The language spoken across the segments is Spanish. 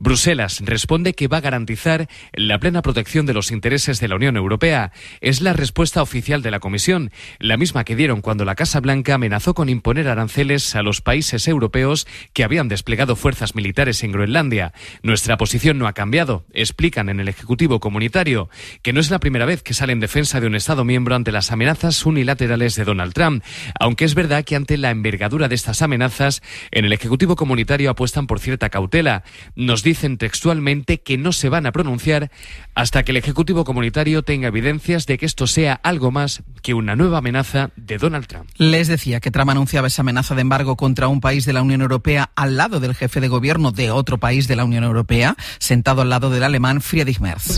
Bruselas responde que va a garantizar la plena protección de los intereses de la Unión Europea. Es la respuesta oficial de la Comisión, la misma que dieron cuando la Casa Blanca amenazó con imponer aranceles a los países europeos que habían desplegado fuerzas militares en Groenlandia. Nuestra posición no ha cambiado, explican en el Ejecutivo Comunitario, que no es la primera vez que sale en defensa de un Estado miembro ante las amenazas unilaterales de Donald Trump, aunque es verdad que ante la envergadura de estas amenazas, en el Ejecutivo Comunitario apuestan por cierta cautela. Nos dicen textualmente que no se van a pronunciar hasta que el Ejecutivo Comunitario tenga evidencias de que esto sea algo más que una nueva amenaza de Donald Trump. Les decía que Trump anunciaba esa amenaza de embargo contra un país de la Unión Europea al lado del jefe de gobierno de otro país de la Unión Europea, sentado al lado del alemán Friedrich Merz.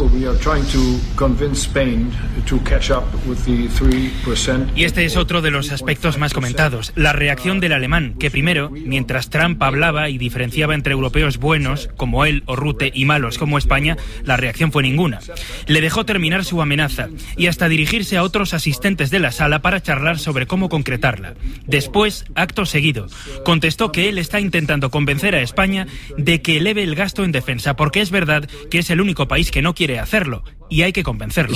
Y este es otro de los aspectos más comentados, la reacción del alemán, que primero, mientras Trump hablaba y diferenciaba entre europeos buenos, como él o Rutte, y malos, como España, la reacción fue ninguna. Le dejó terminar su amenaza y hasta dirigirse a otros asistentes de la sala para charlar sobre cómo concretarla. Después, acto seguido, contestó que él está intentando convencer a España de que eleve el gasto en defensa, porque es verdad que es el único país que no quiere hacerlo y hay que convencerlo.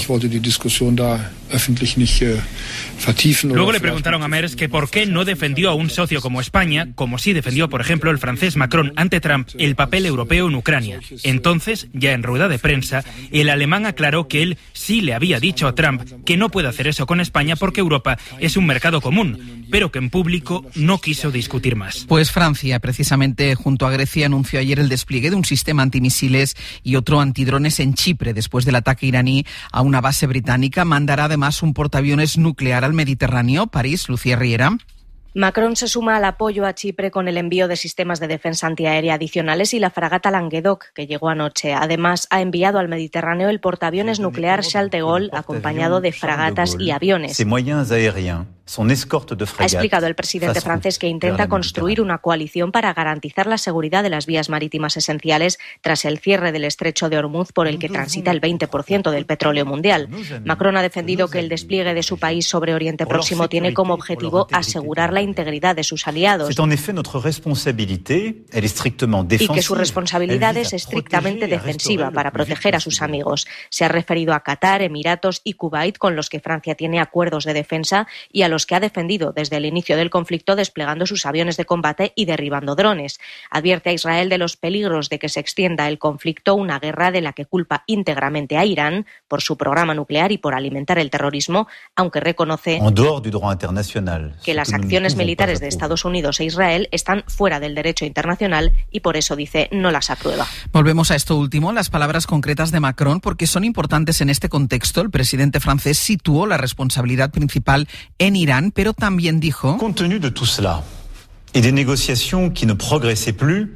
Luego le preguntaron a Merz que por qué no defendió a un socio como España, como sí defendió, por ejemplo, el francés Macron ante Trump, el papel europeo en Ucrania. Entonces, ya en rueda de prensa, el alemán aclaró que él sí le había dicho a Trump que no puede hacer eso con España porque Europa es un mercado común, pero que en público no quiso discutir más. Pues Francia, precisamente junto a Grecia, anunció ayer el despliegue de un sistema antimisiles y otro antidrones en Chipre después del ataque iraní a una base británica. Mandará además un portaaviones nuclear al Mediterráneo. París, Lucía Riera. Macron se suma al apoyo a Chipre con el envío de sistemas de defensa antiaérea adicionales y la fragata Languedoc, que llegó anoche. Además, ha enviado al Mediterráneo el portaaviones nuclear Charles de Gaulle, acompañado de fragatas y aviones. Ha explicado el presidente francés que intenta construir una coalición para garantizar la seguridad de las vías marítimas esenciales tras el cierre del estrecho de Hormuz, por el que transita el 20% del petróleo mundial. Macron ha defendido que el despliegue de su país sobre Oriente Próximo tiene como objetivo asegurar la integridad de sus aliados y que su responsabilidad es estrictamente defensiva para proteger a sus amigos. Se ha referido a Qatar, Emiratos y Kuwait, con los que Francia tiene acuerdos de defensa y a los que ha defendido desde el inicio del conflicto desplegando sus aviones de combate y derribando drones. Advierte a Israel de los peligros de que se extienda el conflicto, una guerra de la que culpa íntegramente a Irán por su programa nuclear y por alimentar el terrorismo, aunque reconoce que las acciones militares de Estados Unidos e Israel están fuera del derecho internacional y por eso, dice, no las aprueba. Volvemos a esto último, las palabras concretas de Macron, porque son importantes en este contexto. El presidente francés situó la responsabilidad principal en Irán, pero también dijo: compte tenu de tout cela y de negociaciones que no progresaban plus,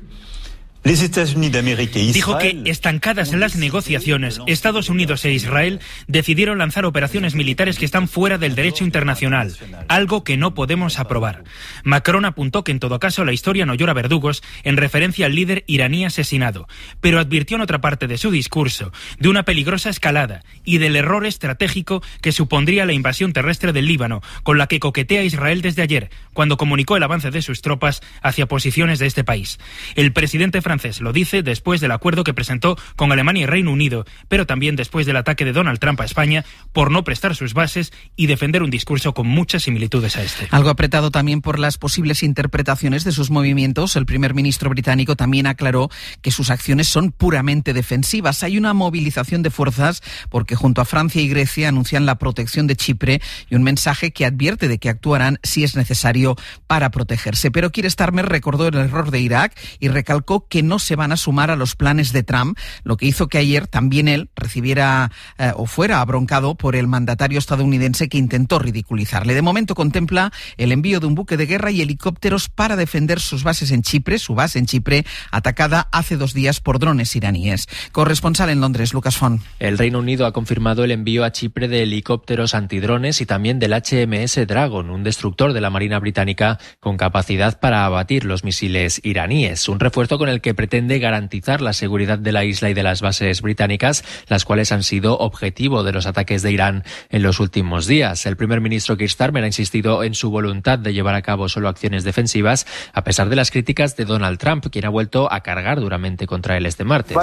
dijo que, estancadas las negociaciones, Estados Unidos e Israel decidieron lanzar operaciones militares que están fuera del derecho internacional, algo que no podemos aprobar. Macron apuntó que en todo caso la historia no llora verdugos, en referencia al líder iraní asesinado, pero advirtió en otra parte de su discurso de una peligrosa escalada y del error estratégico que supondría la invasión terrestre del Líbano, con la que coquetea Israel desde ayer, cuando comunicó el avance de sus tropas hacia posiciones de este país. El presidente francés lo dice después del acuerdo que presentó con Alemania y Reino Unido, pero también después del ataque de Donald Trump a España por no prestar sus bases y defender un discurso con muchas similitudes a este. Algo apretado también por las posibles interpretaciones de sus movimientos, el primer ministro británico también aclaró que sus acciones son puramente defensivas. Hay una movilización de fuerzas porque junto a Francia y Grecia anuncian la protección de Chipre y un mensaje que advierte de que actuarán si es necesario para protegerse. Pero Keir Starmer recordó el error de Irak y recalcó que no se van a sumar a los planes de Trump, lo que hizo que ayer también él recibiera o fuera abroncado por el mandatario estadounidense que intentó ridiculizarle. De momento contempla el envío de un buque de guerra y helicópteros para defender sus bases en Chipre, su base en Chipre, atacada hace 2 días por drones iraníes. Corresponsal en Londres, Lucas Font. El Reino Unido ha confirmado el envío a Chipre de helicópteros antidrones y también del HMS Dragon, un destructor de la Marina británica con capacidad para abatir los misiles iraníes, un refuerzo con el que que pretende garantizar la seguridad de la isla y de las bases británicas, las cuales han sido objetivo de los ataques de Irán en los últimos días. El primer ministro Keir Starmer ha insistido en su voluntad de llevar a cabo solo acciones defensivas, a pesar de las críticas de Donald Trump, quien ha vuelto a cargar duramente contra él este martes.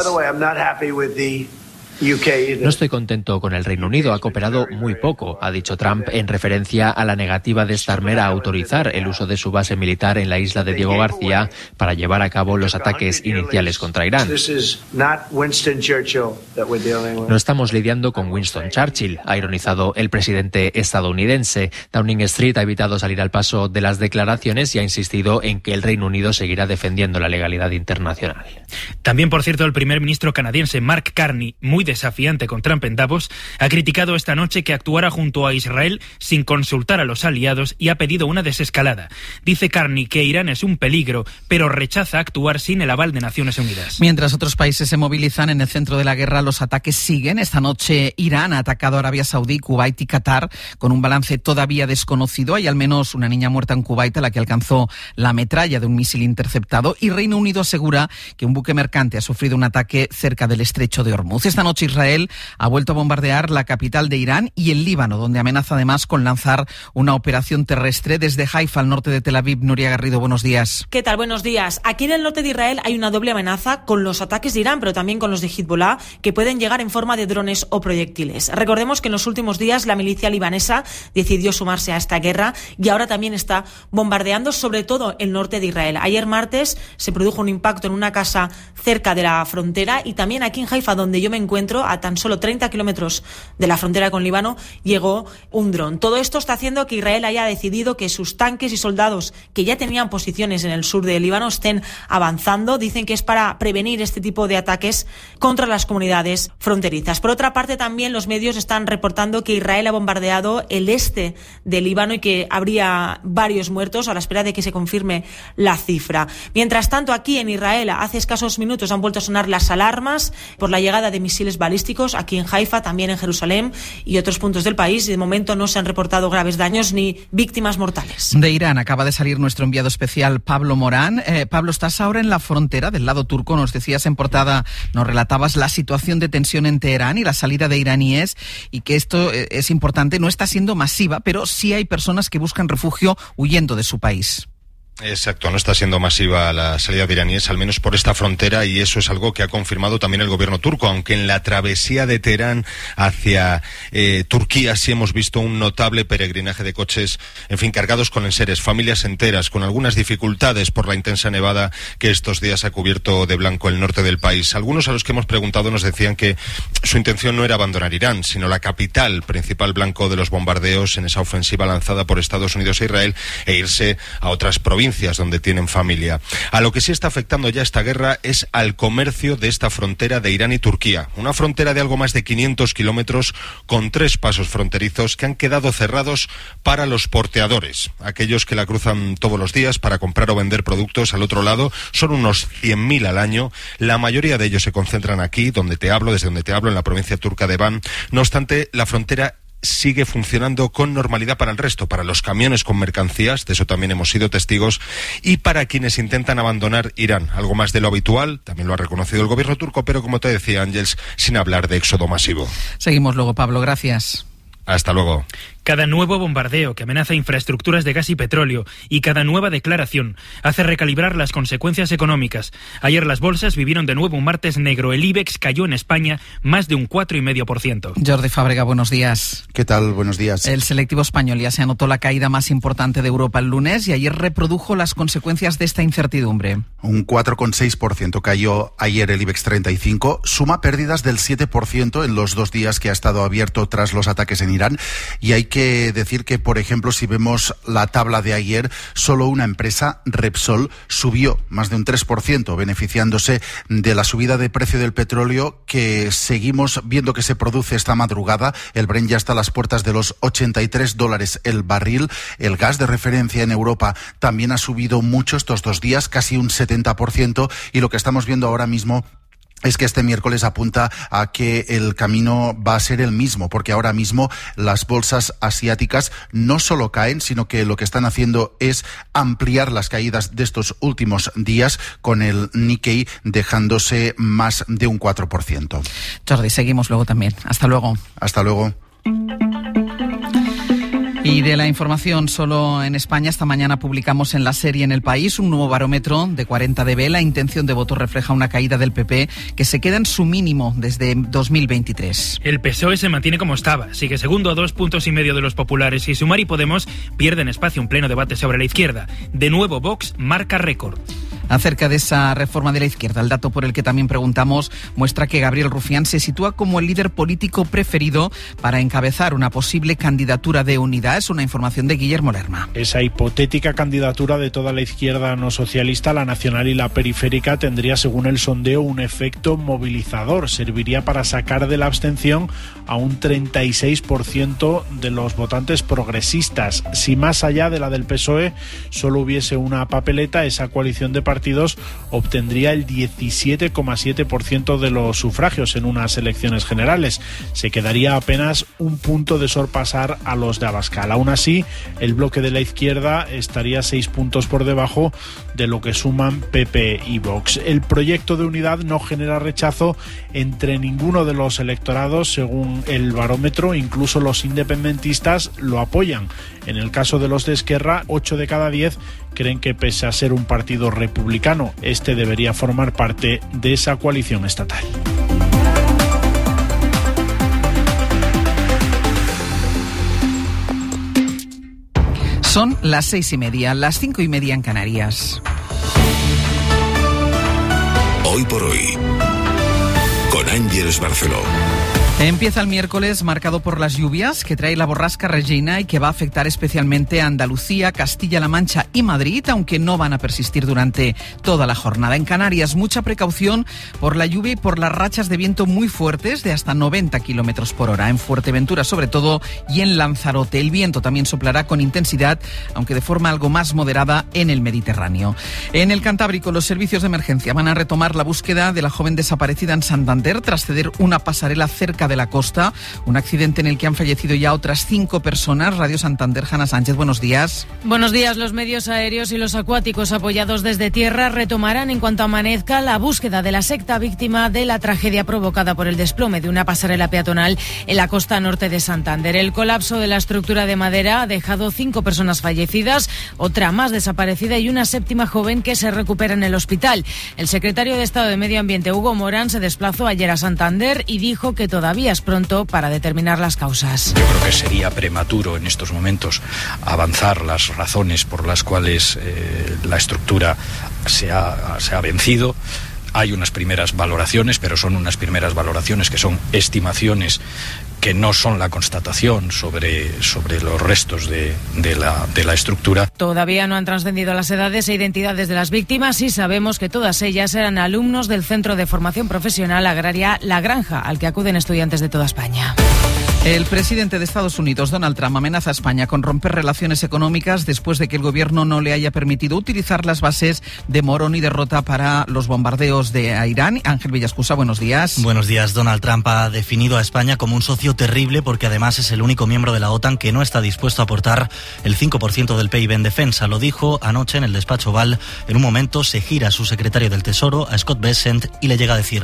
No estoy contento con el Reino Unido, ha cooperado muy poco, ha dicho Trump en referencia a la negativa de Starmer a autorizar el uso de su base militar en la isla de Diego García para llevar a cabo los ataques iniciales contra Irán. No estamos lidiando con Winston Churchill, ha ironizado el presidente estadounidense. Downing Street ha evitado salir al paso de las declaraciones y ha insistido en que el Reino Unido seguirá defendiendo la legalidad internacional. También, por cierto, el primer ministro canadiense Mark Carney, muy desafiante con Trump en Davos, ha criticado esta noche que actuara junto a Israel sin consultar a los aliados y ha pedido una desescalada. Dice Carney que Irán es un peligro, pero rechaza actuar sin el aval de Naciones Unidas. Mientras otros países se movilizan en el centro de la guerra, los ataques siguen. Esta noche Irán ha atacado a Arabia Saudí, Kuwait y Qatar con un balance todavía desconocido. Hay al menos una niña muerta en Kuwait a la que alcanzó la metralla de un misil interceptado, y Reino Unido asegura que un buque mercante ha sufrido un ataque cerca del estrecho de Hormuz. Esta noche Israel ha vuelto a bombardear la capital de Irán y el Líbano, donde amenaza además con lanzar una operación terrestre desde Haifa, al norte de Tel Aviv. Nuria Garrido, buenos días. ¿Qué tal? Buenos días. Aquí en el norte de Israel hay una doble amenaza con los ataques de Irán, pero también con los de Hezbollah, que pueden llegar en forma de drones o proyectiles. Recordemos que en los últimos días la milicia libanesa decidió sumarse a esta guerra y ahora también está bombardeando sobre todo el norte de Israel. Ayer martes se produjo un impacto en una casa cerca de la frontera, y también aquí en Haifa, donde yo me encuentro, a tan solo 30 kilómetros de la frontera con Líbano, llegó un dron. Todo esto está haciendo que Israel haya decidido que sus tanques y soldados que ya tenían posiciones en el sur de Líbano estén avanzando. Dicen que es para prevenir este tipo de ataques contra las comunidades fronterizas. Por otra parte, también los medios están reportando que Israel ha bombardeado el este de Líbano y que habría varios muertos, a la espera de que se confirme la cifra. Mientras tanto, aquí en Israel, hace escasos minutos han vuelto a sonar las alarmas por la llegada de misiles balísticos aquí en Haifa, también en Jerusalén y otros puntos del país, y de momento no se han reportado graves daños ni víctimas mortales. De Irán acaba de salir nuestro enviado especial Pablo Morán. Pablo, estás ahora en la frontera del lado turco. Nos decías en portada, nos relatabas la situación de tensión en Teherán y la salida de iraníes, y que esto es importante, no está siendo masiva, pero sí hay personas que buscan refugio huyendo de su país. Exacto, no está siendo masiva la salida de iraníes, al menos por esta frontera, y eso es algo que ha confirmado también el gobierno turco, aunque en la travesía de Teherán hacia Turquía sí hemos visto un notable peregrinaje de coches, en fin, cargados con enseres, familias enteras, con algunas dificultades por la intensa nevada que estos días ha cubierto de blanco el norte del país. Algunos a los que hemos preguntado nos decían que su intención no era abandonar Irán, sino la capital, principal blanco de los bombardeos en esa ofensiva lanzada por Estados Unidos e Israel, e irse a otras provincias donde tienen familia. A lo que sí está afectando ya esta guerra es al comercio de esta frontera de Irán y Turquía. Una frontera de algo más de 500 kilómetros con 3 pasos fronterizos que han quedado cerrados para los porteadores, aquellos que la cruzan todos los días para comprar o vender productos al otro lado. Son unos 100.000 al año. La mayoría de ellos se concentran aquí, desde donde te hablo, en la provincia turca de Van. No obstante, la frontera sigue funcionando con normalidad para el resto, para los camiones con mercancías, de eso también hemos sido testigos, y para quienes intentan abandonar Irán, algo más de lo habitual, también lo ha reconocido el gobierno turco, pero como te decía Ángels, sin hablar de éxodo masivo. Seguimos luego, Pablo, gracias. Hasta luego. Cada nuevo bombardeo que amenaza infraestructuras de gas y petróleo y cada nueva declaración hace recalibrar las consecuencias económicas. Ayer las bolsas vivieron de nuevo un martes negro. El IBEX cayó en España más de un 4,5%. Jordi Fábrega, buenos días. ¿Qué tal? Buenos días. El selectivo español ya se anotó la caída más importante de Europa el lunes y ayer reprodujo las consecuencias de esta incertidumbre. Un 4,6% cayó ayer el IBEX 35, suma pérdidas del 7% en los 2 días que ha estado abierto tras los ataques en Irán, y hay que decir que, por ejemplo, si vemos la tabla de ayer, solo una empresa, Repsol, subió más de un 3%, beneficiándose de la subida de precio del petróleo que seguimos viendo que se produce esta madrugada. El Brent ya está a las puertas de los $83 el barril. El gas de referencia en Europa también ha subido mucho estos 2 días, casi un 70%, y lo que estamos viendo ahora mismo es que este miércoles apunta a que el camino va a ser el mismo, porque ahora mismo las bolsas asiáticas no solo caen, sino que lo que están haciendo es ampliar las caídas de estos últimos días, con el Nikkei dejándose más de un 4%. Jordi, seguimos luego también. Hasta luego. Hasta luego. Y de la información solo en España, esta mañana publicamos en La Serie en El País un nuevo barómetro de 40 dB. La intención de voto refleja una caída del PP que se queda en su mínimo desde 2023. El PSOE se mantiene como estaba, sigue segundo a 2,5 puntos de los populares, y Sumar y Podemos pierden espacio en pleno debate sobre la izquierda. De nuevo, Vox marca récord. Acerca de esa reforma de la izquierda, el dato por el que también preguntamos muestra que Gabriel Rufián se sitúa como el líder político preferido para encabezar una posible candidatura de unidad. Es una información de Guillermo Lerma. Esa hipotética candidatura de toda la izquierda no socialista, la nacional y la periférica, tendría, según el sondeo, un efecto movilizador. Serviría para sacar de la abstención a un 36% de los votantes progresistas. Si más allá de la del PSOE solo hubiese una papeleta, esa coalición de partidos obtendría el 17,7% de los sufragios en unas elecciones generales. Se quedaría apenas un punto de sorpasar a los de Abascal. Aún así, el bloque de la izquierda estaría 6 puntos por debajo de lo que suman PP y Vox. El proyecto de unidad no genera rechazo entre ninguno de los electorados, según el barómetro. Incluso los independentistas lo apoyan. En el caso de los de Esquerra, 8 de cada 10 creen que, pese a ser un partido republicano, este debería formar parte de esa coalición estatal. Son las 6:30, las 5:30 en Canarias. Hoy por hoy, con Ángeles Barceló. Empieza el miércoles marcado por las lluvias que trae la borrasca Regina y que va a afectar especialmente a Andalucía, Castilla-La Mancha y Madrid, aunque no van a persistir durante toda la jornada. En Canarias, mucha precaución por la lluvia y por las rachas de viento muy fuertes de hasta 90 kilómetros por hora. En Fuerteventura, sobre todo, y en Lanzarote. El viento también soplará con intensidad, aunque de forma algo más moderada en el Mediterráneo. En el Cantábrico, los servicios de emergencia van a retomar la búsqueda de la joven desaparecida en Santander tras ceder una pasarela cerca de la costa, un accidente en el que han fallecido ya otras 5 personas. Radio Santander, Hanna Sánchez, buenos días. Buenos días. Los medios aéreos y los acuáticos apoyados desde tierra retomarán en cuanto amanezca la búsqueda de la sexta víctima de la tragedia provocada por el desplome de una pasarela peatonal en la costa norte de Santander. El colapso de la estructura de madera ha dejado 5 personas fallecidas, otra más desaparecida y una 7ª joven que se recupera en el hospital. El secretario de Estado de Medio Ambiente, Hugo Morán, se desplazó ayer a Santander y dijo que todavía es pronto para determinar las causas. Yo creo que sería prematuro en estos momentos avanzar las razones por las cuales la estructura se ha vencido. Hay unas primeras valoraciones, pero son unas primeras valoraciones que son estimaciones que no son la constatación sobre los restos de la estructura. Todavía no han trascendido las edades e identidades de las víctimas y sabemos que todas ellas eran alumnos del Centro de Formación Profesional Agraria La Granja, al que acuden estudiantes de toda España. El presidente de Estados Unidos, Donald Trump, amenaza a España con romper relaciones económicas después de que el gobierno no le haya permitido utilizar las bases de Morón y de Rota para los bombardeos de Irán. Ángel Villascusa, buenos días. Buenos días. Donald Trump ha definido a España como un socio terrible porque además es el único miembro de la OTAN que no está dispuesto a aportar el 5% del PIB en defensa. Lo dijo anoche en el despacho Oval. En un momento se gira a su secretario del Tesoro, a Scott Bessent, y le llega a decir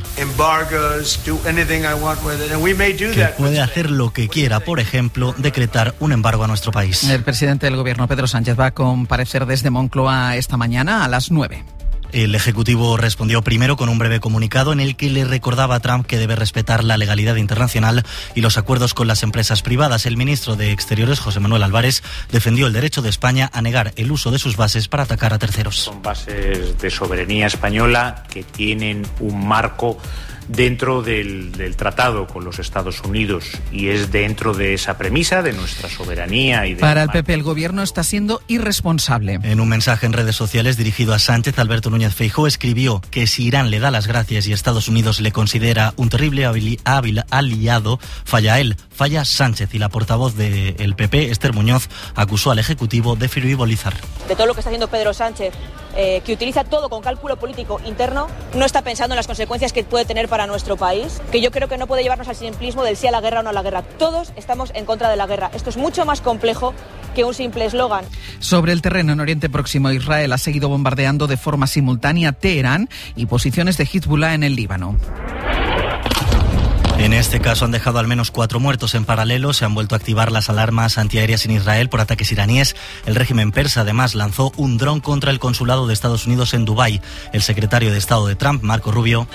que puede hacer lo que quiera, por ejemplo, decretar un embargo a nuestro país. El presidente del gobierno, Pedro Sánchez, va a comparecer desde Moncloa esta mañana a las 9. El Ejecutivo respondió primero con un breve comunicado en el que le recordaba a Trump que debe respetar la legalidad internacional y los acuerdos con las empresas privadas. El ministro de Exteriores, José Manuel Álvarez, defendió el derecho de España a negar el uso de sus bases para atacar a terceros. Son bases de soberanía española que tienen un marco dentro del tratado con los Estados Unidos y es dentro de esa premisa de nuestra soberanía. Para el PP, el gobierno está siendo irresponsable. En un mensaje en redes sociales dirigido a Sánchez, Alberto Núñez Feijóo escribió que si Irán le da las gracias y Estados Unidos le considera un terrible aliado, falla él. falla Sánchez y la portavoz del PP, Esther Muñoz, acusó al Ejecutivo de frivolizar. De todo lo que está haciendo Pedro Sánchez, que utiliza todo con cálculo político interno, no está pensando en las consecuencias que puede tener para nuestro país, que yo creo que no puede llevarnos al simplismo del sí a la guerra o no a la guerra. Todos estamos en contra de la guerra. Esto es mucho más complejo que un simple eslogan. Sobre el terreno en Oriente Próximo, Israel ha seguido bombardeando de forma simultánea Teherán y posiciones de Hezbollah en el Líbano. En este caso han dejado al menos 4 muertos. En paralelo se han vuelto a activar las alarmas antiaéreas en Israel por ataques iraníes. El régimen persa además lanzó un dron contra el consulado de Estados Unidos en Dubái. El secretario de Estado de Trump, Marco Rubio,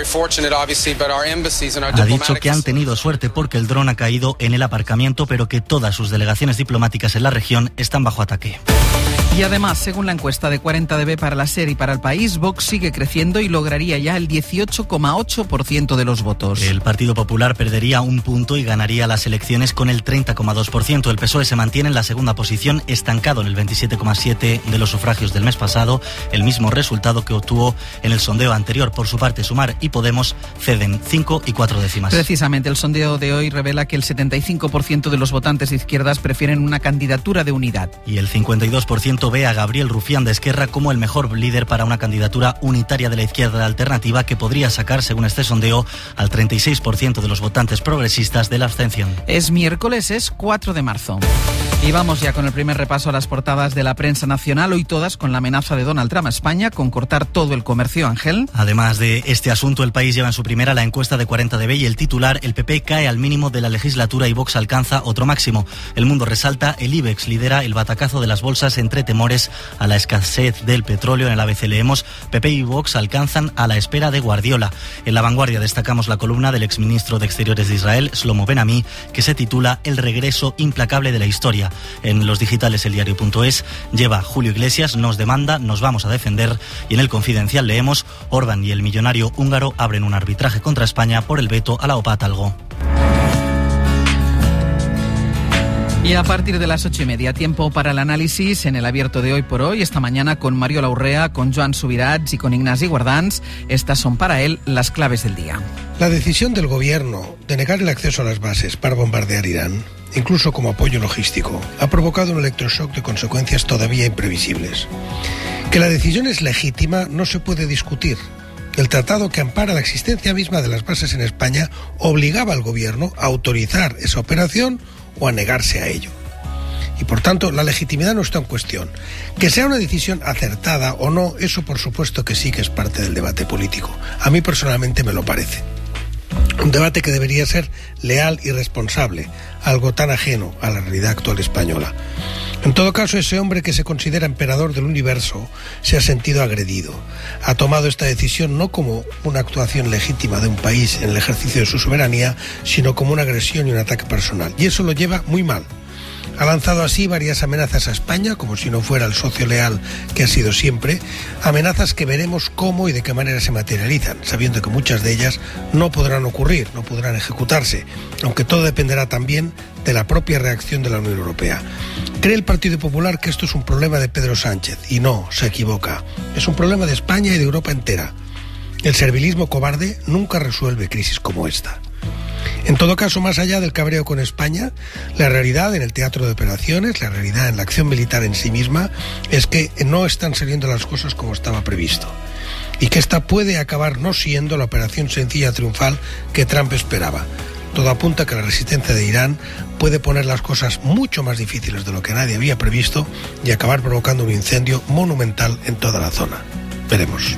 ha dicho que han tenido suerte porque el dron ha caído en el aparcamiento, pero que todas sus delegaciones diplomáticas en la región están bajo ataque. Y además, según la encuesta de 40DB para la SER y para el país, Vox sigue creciendo y lograría ya el 18,8% de los votos. El Partido Popular perdería un punto y ganaría las elecciones con el 30,2%. El PSOE se mantiene en la segunda posición, estancado en el 27,7% de los sufragios del mes pasado, el mismo resultado que obtuvo en el sondeo anterior. Por su parte, Sumar y Podemos ceden 5 y 4 décimas. Precisamente, el sondeo de hoy revela que el 75% de los votantes de izquierdas prefieren una candidatura de unidad. Y el 52% ve a Gabriel Rufián de Esquerra como el mejor líder para una candidatura unitaria de la izquierda alternativa que podría sacar, según este sondeo, al 36% de los votantes progresistas de la abstención. Es miércoles, es 4 de marzo. Y vamos ya con el primer repaso a las portadas de la prensa nacional, hoy todas con la amenaza de Donald Trump a España con cortar todo el comercio, Ángel. Además de este asunto, El País lleva en su primera la encuesta de 40DB y el titular: el PP cae al mínimo de la legislatura y Vox alcanza otro máximo. El Mundo resalta: el IBEX lidera el batacazo de las bolsas entre temores a la escasez del petróleo. En el ABC leemos: PP y Vox alcanzan a la espera de Guardiola. En La Vanguardia destacamos la columna del exministro de Exteriores de Israel, Shlomo Ben-Ami, que se titula El regreso implacable de la historia. En los digitales eldiario.es lleva Julio Iglesias: nos demanda, nos vamos a defender. Y en El Confidencial leemos: Orbán y el millonario húngaro abren un arbitraje contra España por el veto a la OPA Talgo. Y a partir de las 8:30, tiempo para el análisis en el abierto de Hoy por Hoy. Esta mañana con Mario Laurrea, con Joan Subirats y con Ignasi Guardans. Estas son para él las claves del día. La decisión del gobierno de negar el acceso a las bases para bombardear Irán, incluso como apoyo logístico, ha provocado un electroshock de consecuencias todavía imprevisibles. Que la decisión es legítima no se puede discutir. El tratado que ampara la existencia misma de las bases en España obligaba al gobierno a autorizar esa operación o a negarse a ello. Y por tanto, la legitimidad no está en cuestión. Que sea una decisión acertada o no, eso por supuesto que sí que es parte del debate político. A mí personalmente me lo parece. Un debate que debería ser leal y responsable, algo tan ajeno a la realidad actual española. En todo caso, ese hombre que se considera emperador del universo se ha sentido agredido. Ha tomado esta decisión no como una actuación legítima de un país en el ejercicio de su soberanía, sino como una agresión y un ataque personal. Y eso lo lleva muy mal. Ha lanzado así varias amenazas a España, como si no fuera el socio leal que ha sido siempre, amenazas que veremos cómo y de qué manera se materializan, sabiendo que muchas de ellas no podrán ocurrir, no podrán ejecutarse, aunque todo dependerá también de la propia reacción de la Unión Europea. Cree el Partido Popular que esto es un problema de Pedro Sánchez, y no, se equivoca. Es un problema de España y de Europa entera. El servilismo cobarde nunca resuelve crisis como esta. En todo caso, más allá del cabreo con España, la realidad en el teatro de operaciones, la realidad en la acción militar en sí misma, es que no están saliendo las cosas como estaba previsto. Y que esta puede acabar no siendo la operación sencilla triunfal que Trump esperaba. Todo apunta a que la resistencia de Irán puede poner las cosas mucho más difíciles de lo que nadie había previsto y acabar provocando un incendio monumental en toda la zona. Veremos.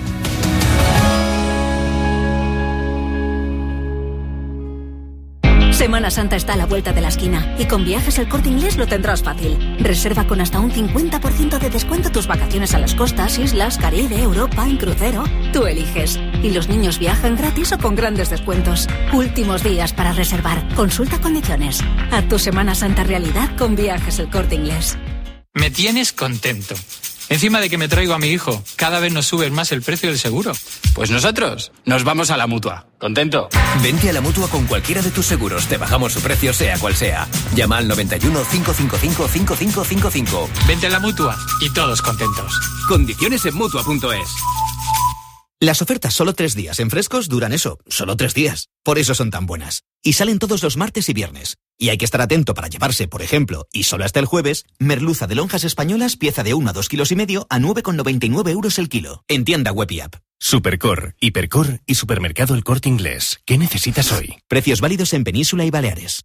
Semana Santa está a la vuelta de la esquina y con Viajes El Corte Inglés lo tendrás fácil. Reserva con hasta un 50% de descuento tus vacaciones a las costas, islas, Caribe, Europa, en crucero. Tú eliges. Y los niños viajan gratis o con grandes descuentos. Últimos días para reservar. Consulta condiciones. Haz tu Semana Santa realidad con Viajes El Corte Inglés. Me tienes contento. Encima de que me traigo a mi hijo, cada vez nos suben más el precio del seguro. Pues nosotros nos vamos a la Mutua. ¿Contento? Vente a la Mutua con cualquiera de tus seguros. Te bajamos su precio sea cual sea. Llama al 91 555 5555. Vente a la Mutua y todos contentos. Condiciones en Mutua.es. Las ofertas solo 3 días en Frescos duran eso, solo 3 días. Por eso son tan buenas. Y salen todos los martes y viernes. Y hay que estar atento para llevarse, por ejemplo, y solo hasta el jueves, merluza de lonjas españolas, pieza de 1 a 2,5 kilos a 9,99 € el kilo. En tienda web y app. Supercor, Hipercor y Supermercado El Corte Inglés. ¿Qué necesitas hoy? Precios válidos en Península y Baleares.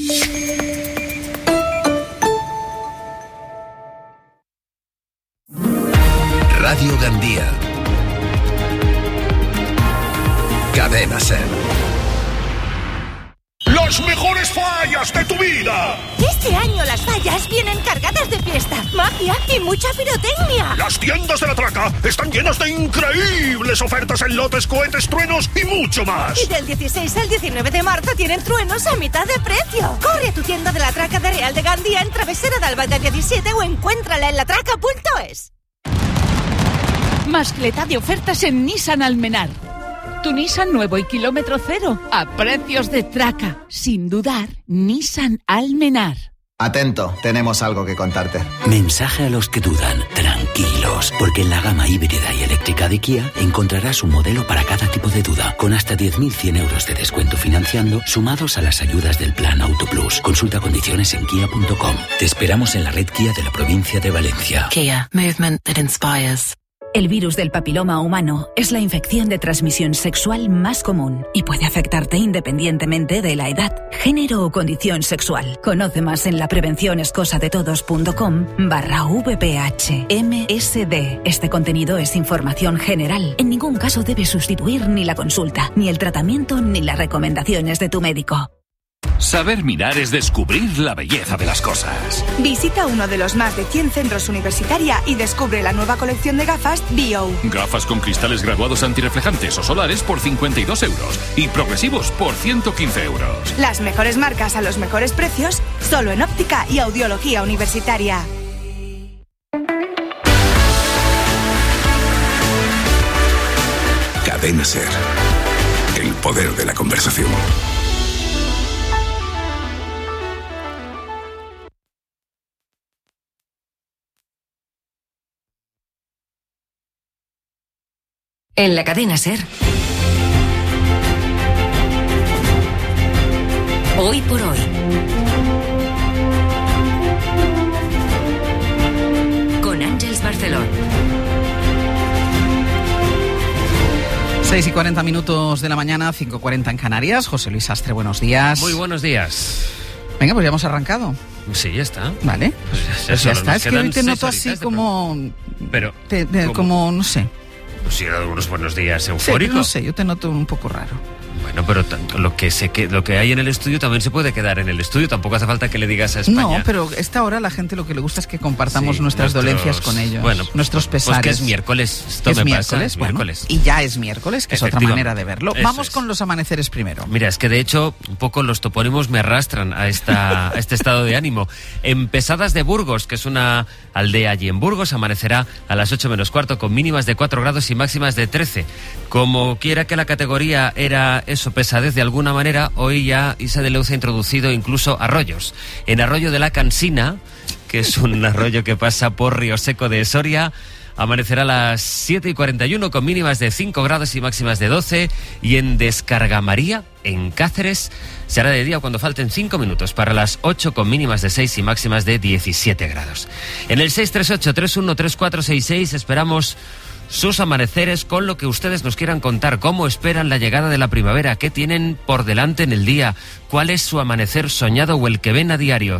Radio Gandía. Cadena SER. ¡Las mejores fallas de tu vida! Este año las fallas vienen cargadas de fiesta, magia y mucha pirotecnia. Las tiendas de la Traca están llenas de increíbles ofertas en lotes, cohetes, truenos y mucho más. Y del 16 al 19 de marzo tienen truenos a mitad de precio. Corre a tu tienda de la Traca de Real de Gandía en Travesera de Alba de 17 o encuéntrala en latraca.es. Mascleta de ofertas en Nissan Almenar. Tu Nissan nuevo y kilómetro cero a precios de Traca. Sin dudar, Nissan Almenar. Atento, tenemos algo que contarte. Mensaje a los que dudan, tranquilos, porque en la gama híbrida y eléctrica de Kia encontrarás un modelo para cada tipo de duda, con hasta 10.100 euros de descuento financiando, sumados a las ayudas del Plan Auto Plus. Consulta condiciones en kia.com. Te esperamos en la red Kia de la provincia de Valencia. Kia, movement that inspires. El virus del papiloma humano es la infección de transmisión sexual más común y puede afectarte independientemente de la edad, género o condición sexual. Conoce más en laprevencionescosadetodos.com/VPH-MSD. Este contenido es información general. En ningún caso debe sustituir ni la consulta, ni el tratamiento, ni las recomendaciones de tu médico. Saber mirar es descubrir la belleza de las cosas. Visita uno de los más de 100 centros Universitaria y descubre la nueva colección de gafas Bio. Gafas con cristales graduados antirreflejantes o solares por 52 € y progresivos por 115 €. Las mejores marcas a los mejores precios, solo en óptica y audiología universitaria. Cadena SER. El poder de la conversación. En la cadena SER. Hoy por hoy. Con Ángeles Barceló. 6:40 de la mañana, 5:40 en Canarias. José Luis Astre, buenos días. Muy buenos días. Venga, pues ya hemos arrancado. Sí, ya está. Vale. Pues ya está. Es que hoy te noto así como... Pero... como, no sé. Pues sí, algunos buenos días eufóricos. Sí, no sé, yo te noto un poco raro. Bueno, pero lo que hay en el estudio también se puede quedar en el estudio. Tampoco hace falta que le digas a España. No, pero esta hora la gente lo que le gusta es que compartamos nuestras dolencias con ellos. Bueno, nuestros pesares. Pues que es miércoles. Esto es me miércoles, pasa, bueno, miércoles. Y ya es miércoles, que es otra manera de verlo. Vamos con los amaneceres primero. Mira, es que de hecho un poco los topónimos me arrastran a este estado de ánimo. En Pesadas de Burgos, que es una aldea allí en Burgos, amanecerá a las 8 menos cuarto con mínimas de 4 grados y máximas de 13. Como quiera que la categoría era eso, pesadez de alguna manera, hoy ya Isa de Leuce ha introducido incluso arroyos. En Arroyo de la Cansina, que es un arroyo que pasa por Río Seco de Soria, amanecerá a las 7:41 con mínimas de 5 grados y máximas de 12. Y en Descargamaría, en Cáceres, se hará de día cuando falten 5 minutos para las 8 con mínimas de 6 y máximas de 17 grados. En el 638-313466 esperamos sus amaneceres con lo que ustedes nos quieran contar. ¿Cómo esperan la llegada de la primavera? ¿Qué tienen por delante en el día? ¿Cuál es su amanecer soñado o el que ven a diario?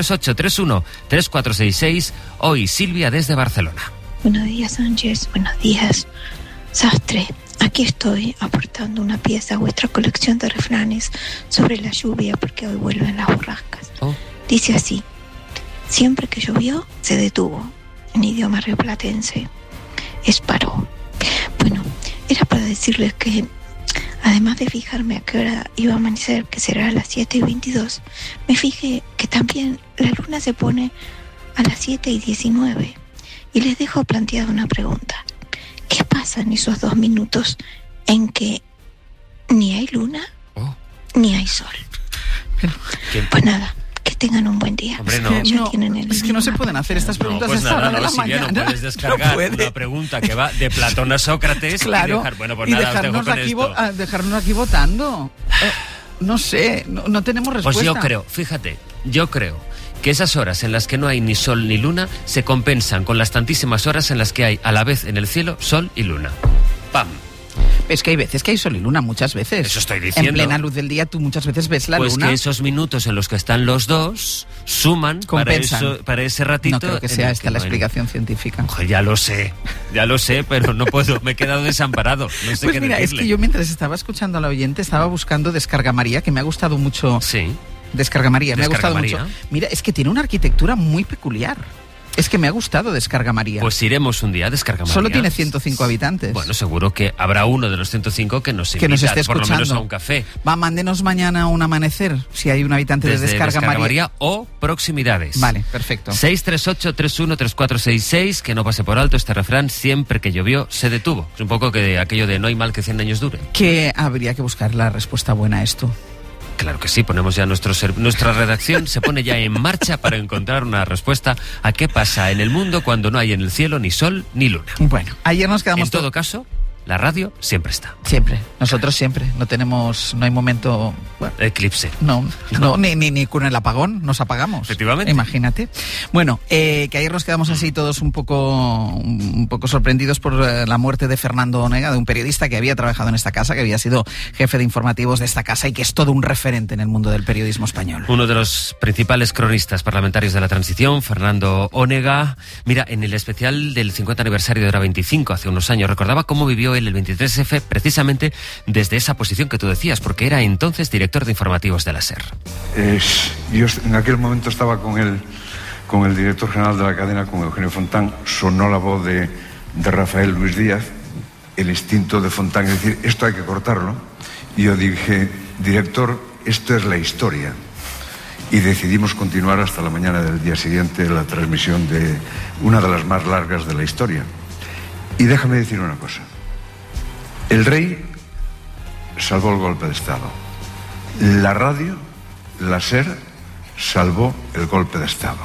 638-313466. Hoy Silvia desde Barcelona. Buenos días, Sánchez. Buenos días, Sastre. Aquí estoy aportando una pieza a vuestra colección de refranes sobre la lluvia porque hoy vuelven las borrascas. Dice así: siempre que llovió, se detuvo. En idioma rioplatense es paró. Bueno, era para decirles que además de fijarme a qué hora iba a amanecer, que será a las 7:22, me fijé que también la luna se pone a las 7:19. Y les dejo planteada una pregunta. ¿Qué pasa en esos 2 minutos en que ni hay luna ni hay sol? Pues nada, que tengan un buen día. Hombre, no. Es que no se pueden hacer estas preguntas pues a esta nada, hora de la Silvia, mañana. no puedes descargar una pregunta que va de Platón a Sócrates claro, y dejar, bueno, pues nada, dejarnos aquí votando. No sé, no tenemos respuesta. Pues yo creo que esas horas en las que no hay ni sol ni luna se compensan con las tantísimas horas en las que hay a la vez en el cielo sol y luna. ¡Pam! Es que hay veces que hay sol y luna, muchas veces. Eso estoy diciendo. En plena luz del día tú muchas veces ves la luna. Pues que esos minutos en los que están los dos suman para ese ratito. No creo que sea esta la explicación científica. Oye, ya lo sé, pero no puedo, me he quedado desamparado. No sé pues qué mira, decirle. Es que yo mientras estaba escuchando a la oyente estaba buscando Descarga María, que me ha gustado mucho. Sí. Descarga María, me ha gustado María. mucho. Mira, es que tiene una arquitectura muy peculiar. Es que me ha gustado Descarga María. Pues iremos un día a Descarga María. Solo tiene 105 habitantes. Bueno, seguro que habrá uno de los 105 que nos invita, esté escuchando. por lo menos a un café. Mándenos mañana un amanecer, si hay un habitante de Descarga María. O proximidades. Vale, perfecto. 638-313466, que no pase por alto este refrán, siempre que llovió se detuvo. Es un poco que aquello de no hay mal que 100 años dure. Que habría que buscar la respuesta buena a esto. Claro que sí, ponemos ya nuestra redacción se pone ya en marcha para encontrar una respuesta a qué pasa en el mundo cuando no hay en el cielo ni sol ni luna. Bueno, ayer nos quedamos... En todo caso, la radio siempre está. Siempre, nosotros siempre. No hay momento... Bueno, eclipse. No, ni con el apagón nos apagamos. Efectivamente. Imagínate. Bueno, que ayer nos quedamos así todos un poco sorprendidos por la muerte de Fernando Onega, de un periodista que había trabajado en esta casa, que había sido jefe de informativos de esta casa y que es todo un referente en el mundo del periodismo español. Uno de los principales cronistas parlamentarios de la transición, Fernando Onega. Mira, en el especial del 50 aniversario de Hora 25, hace unos años, recordaba cómo vivió él el 23F precisamente desde esa posición que tú decías, porque era entonces director de informativos de la SER. Yo en aquel momento estaba con el director general de la cadena, con Eugenio Fontán. Sonó la voz de Rafael Luis Díaz, el instinto de Fontán, es decir, esto hay que cortarlo. Y yo dije, director, esto es la historia. Y decidimos continuar hasta la mañana del día siguiente la transmisión de una de las más largas de la historia. Y déjame decir una cosa. El rey salvó el golpe de Estado. La radio, la SER, salvó el golpe de Estado.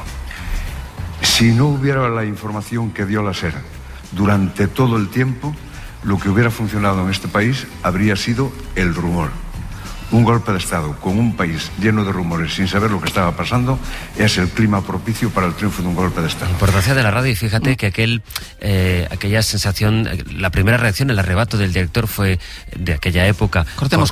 Si no hubiera la información que dio la SER durante todo el tiempo, lo que hubiera funcionado en este país habría sido el rumor. Un golpe de Estado con un país lleno de rumores sin saber lo que estaba pasando es el clima propicio para el triunfo de un golpe de Estado. La importancia de la radio, y fíjate que aquella sensación, la primera reacción, el arrebato del director fue de aquella época. Cortemos.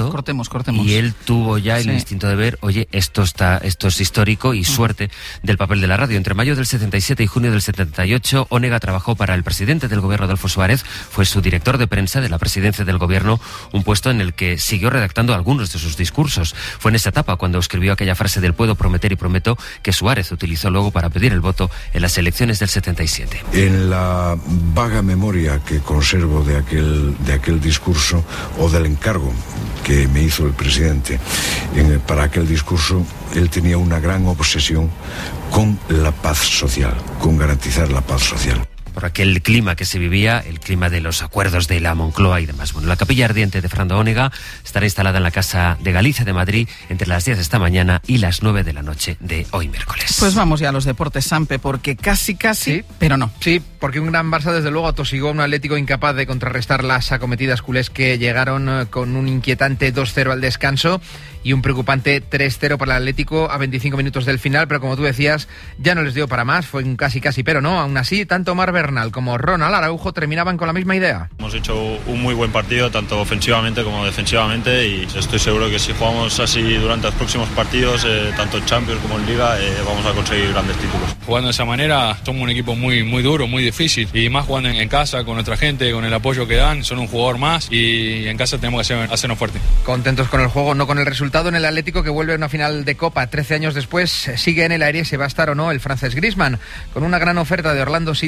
Y él tuvo ya el instinto de ver, oye, esto es histórico y suerte del papel de la radio. Entre mayo del 77 y junio del 78, Onega trabajó para el presidente del gobierno, Adolfo Suárez, fue su director de prensa de la presidencia del gobierno, un puesto en el que siguió redactando algunos de sus discursos. Fue en esa etapa cuando escribió aquella frase del puedo prometer y prometo, que Suárez utilizó luego para pedir el voto en las elecciones del 77. En la vaga memoria que conservo de aquel discurso, o del encargo que me hizo el presidente para aquel discurso, él tenía una gran obsesión con la paz social, con garantizar la paz social. Por aquel clima que se vivía, el clima de los acuerdos de la Moncloa y demás. Bueno, la capilla ardiente de Fernando Onega estará instalada en la Casa de Galicia de Madrid entre las 10 de esta mañana y las 9 de la noche de hoy miércoles. Pues vamos ya a los deportes, Sampe, porque casi, ¿sí? Pero no. Sí, porque un gran Barça desde luego atosigó a un Atlético incapaz de contrarrestar las acometidas culés que llegaron con un inquietante 2-0 al descanso y un preocupante 3-0 para el Atlético a 25 minutos del final, pero como tú decías, ya no les dio para más, fue un casi, pero no. Aún así, tanto Omar Bernal como Ronald Araujo terminaban con la misma idea. Hemos hecho un muy buen partido, tanto ofensivamente como defensivamente, y estoy seguro que si jugamos así durante los próximos partidos, tanto en Champions como en Liga, vamos a conseguir grandes títulos. Jugando de esa manera, somos un equipo muy duro, muy difícil, y más jugando en casa, con nuestra gente, con el apoyo que dan, son un jugador más, y en casa tenemos que hacernos fuertes. Contentos con el juego, no con el resultado. En el Atlético, que vuelve a una final de Copa 13 años después, sigue en el aire si va a estar o no el francés Griezmann. Con una gran oferta de Orlando City, no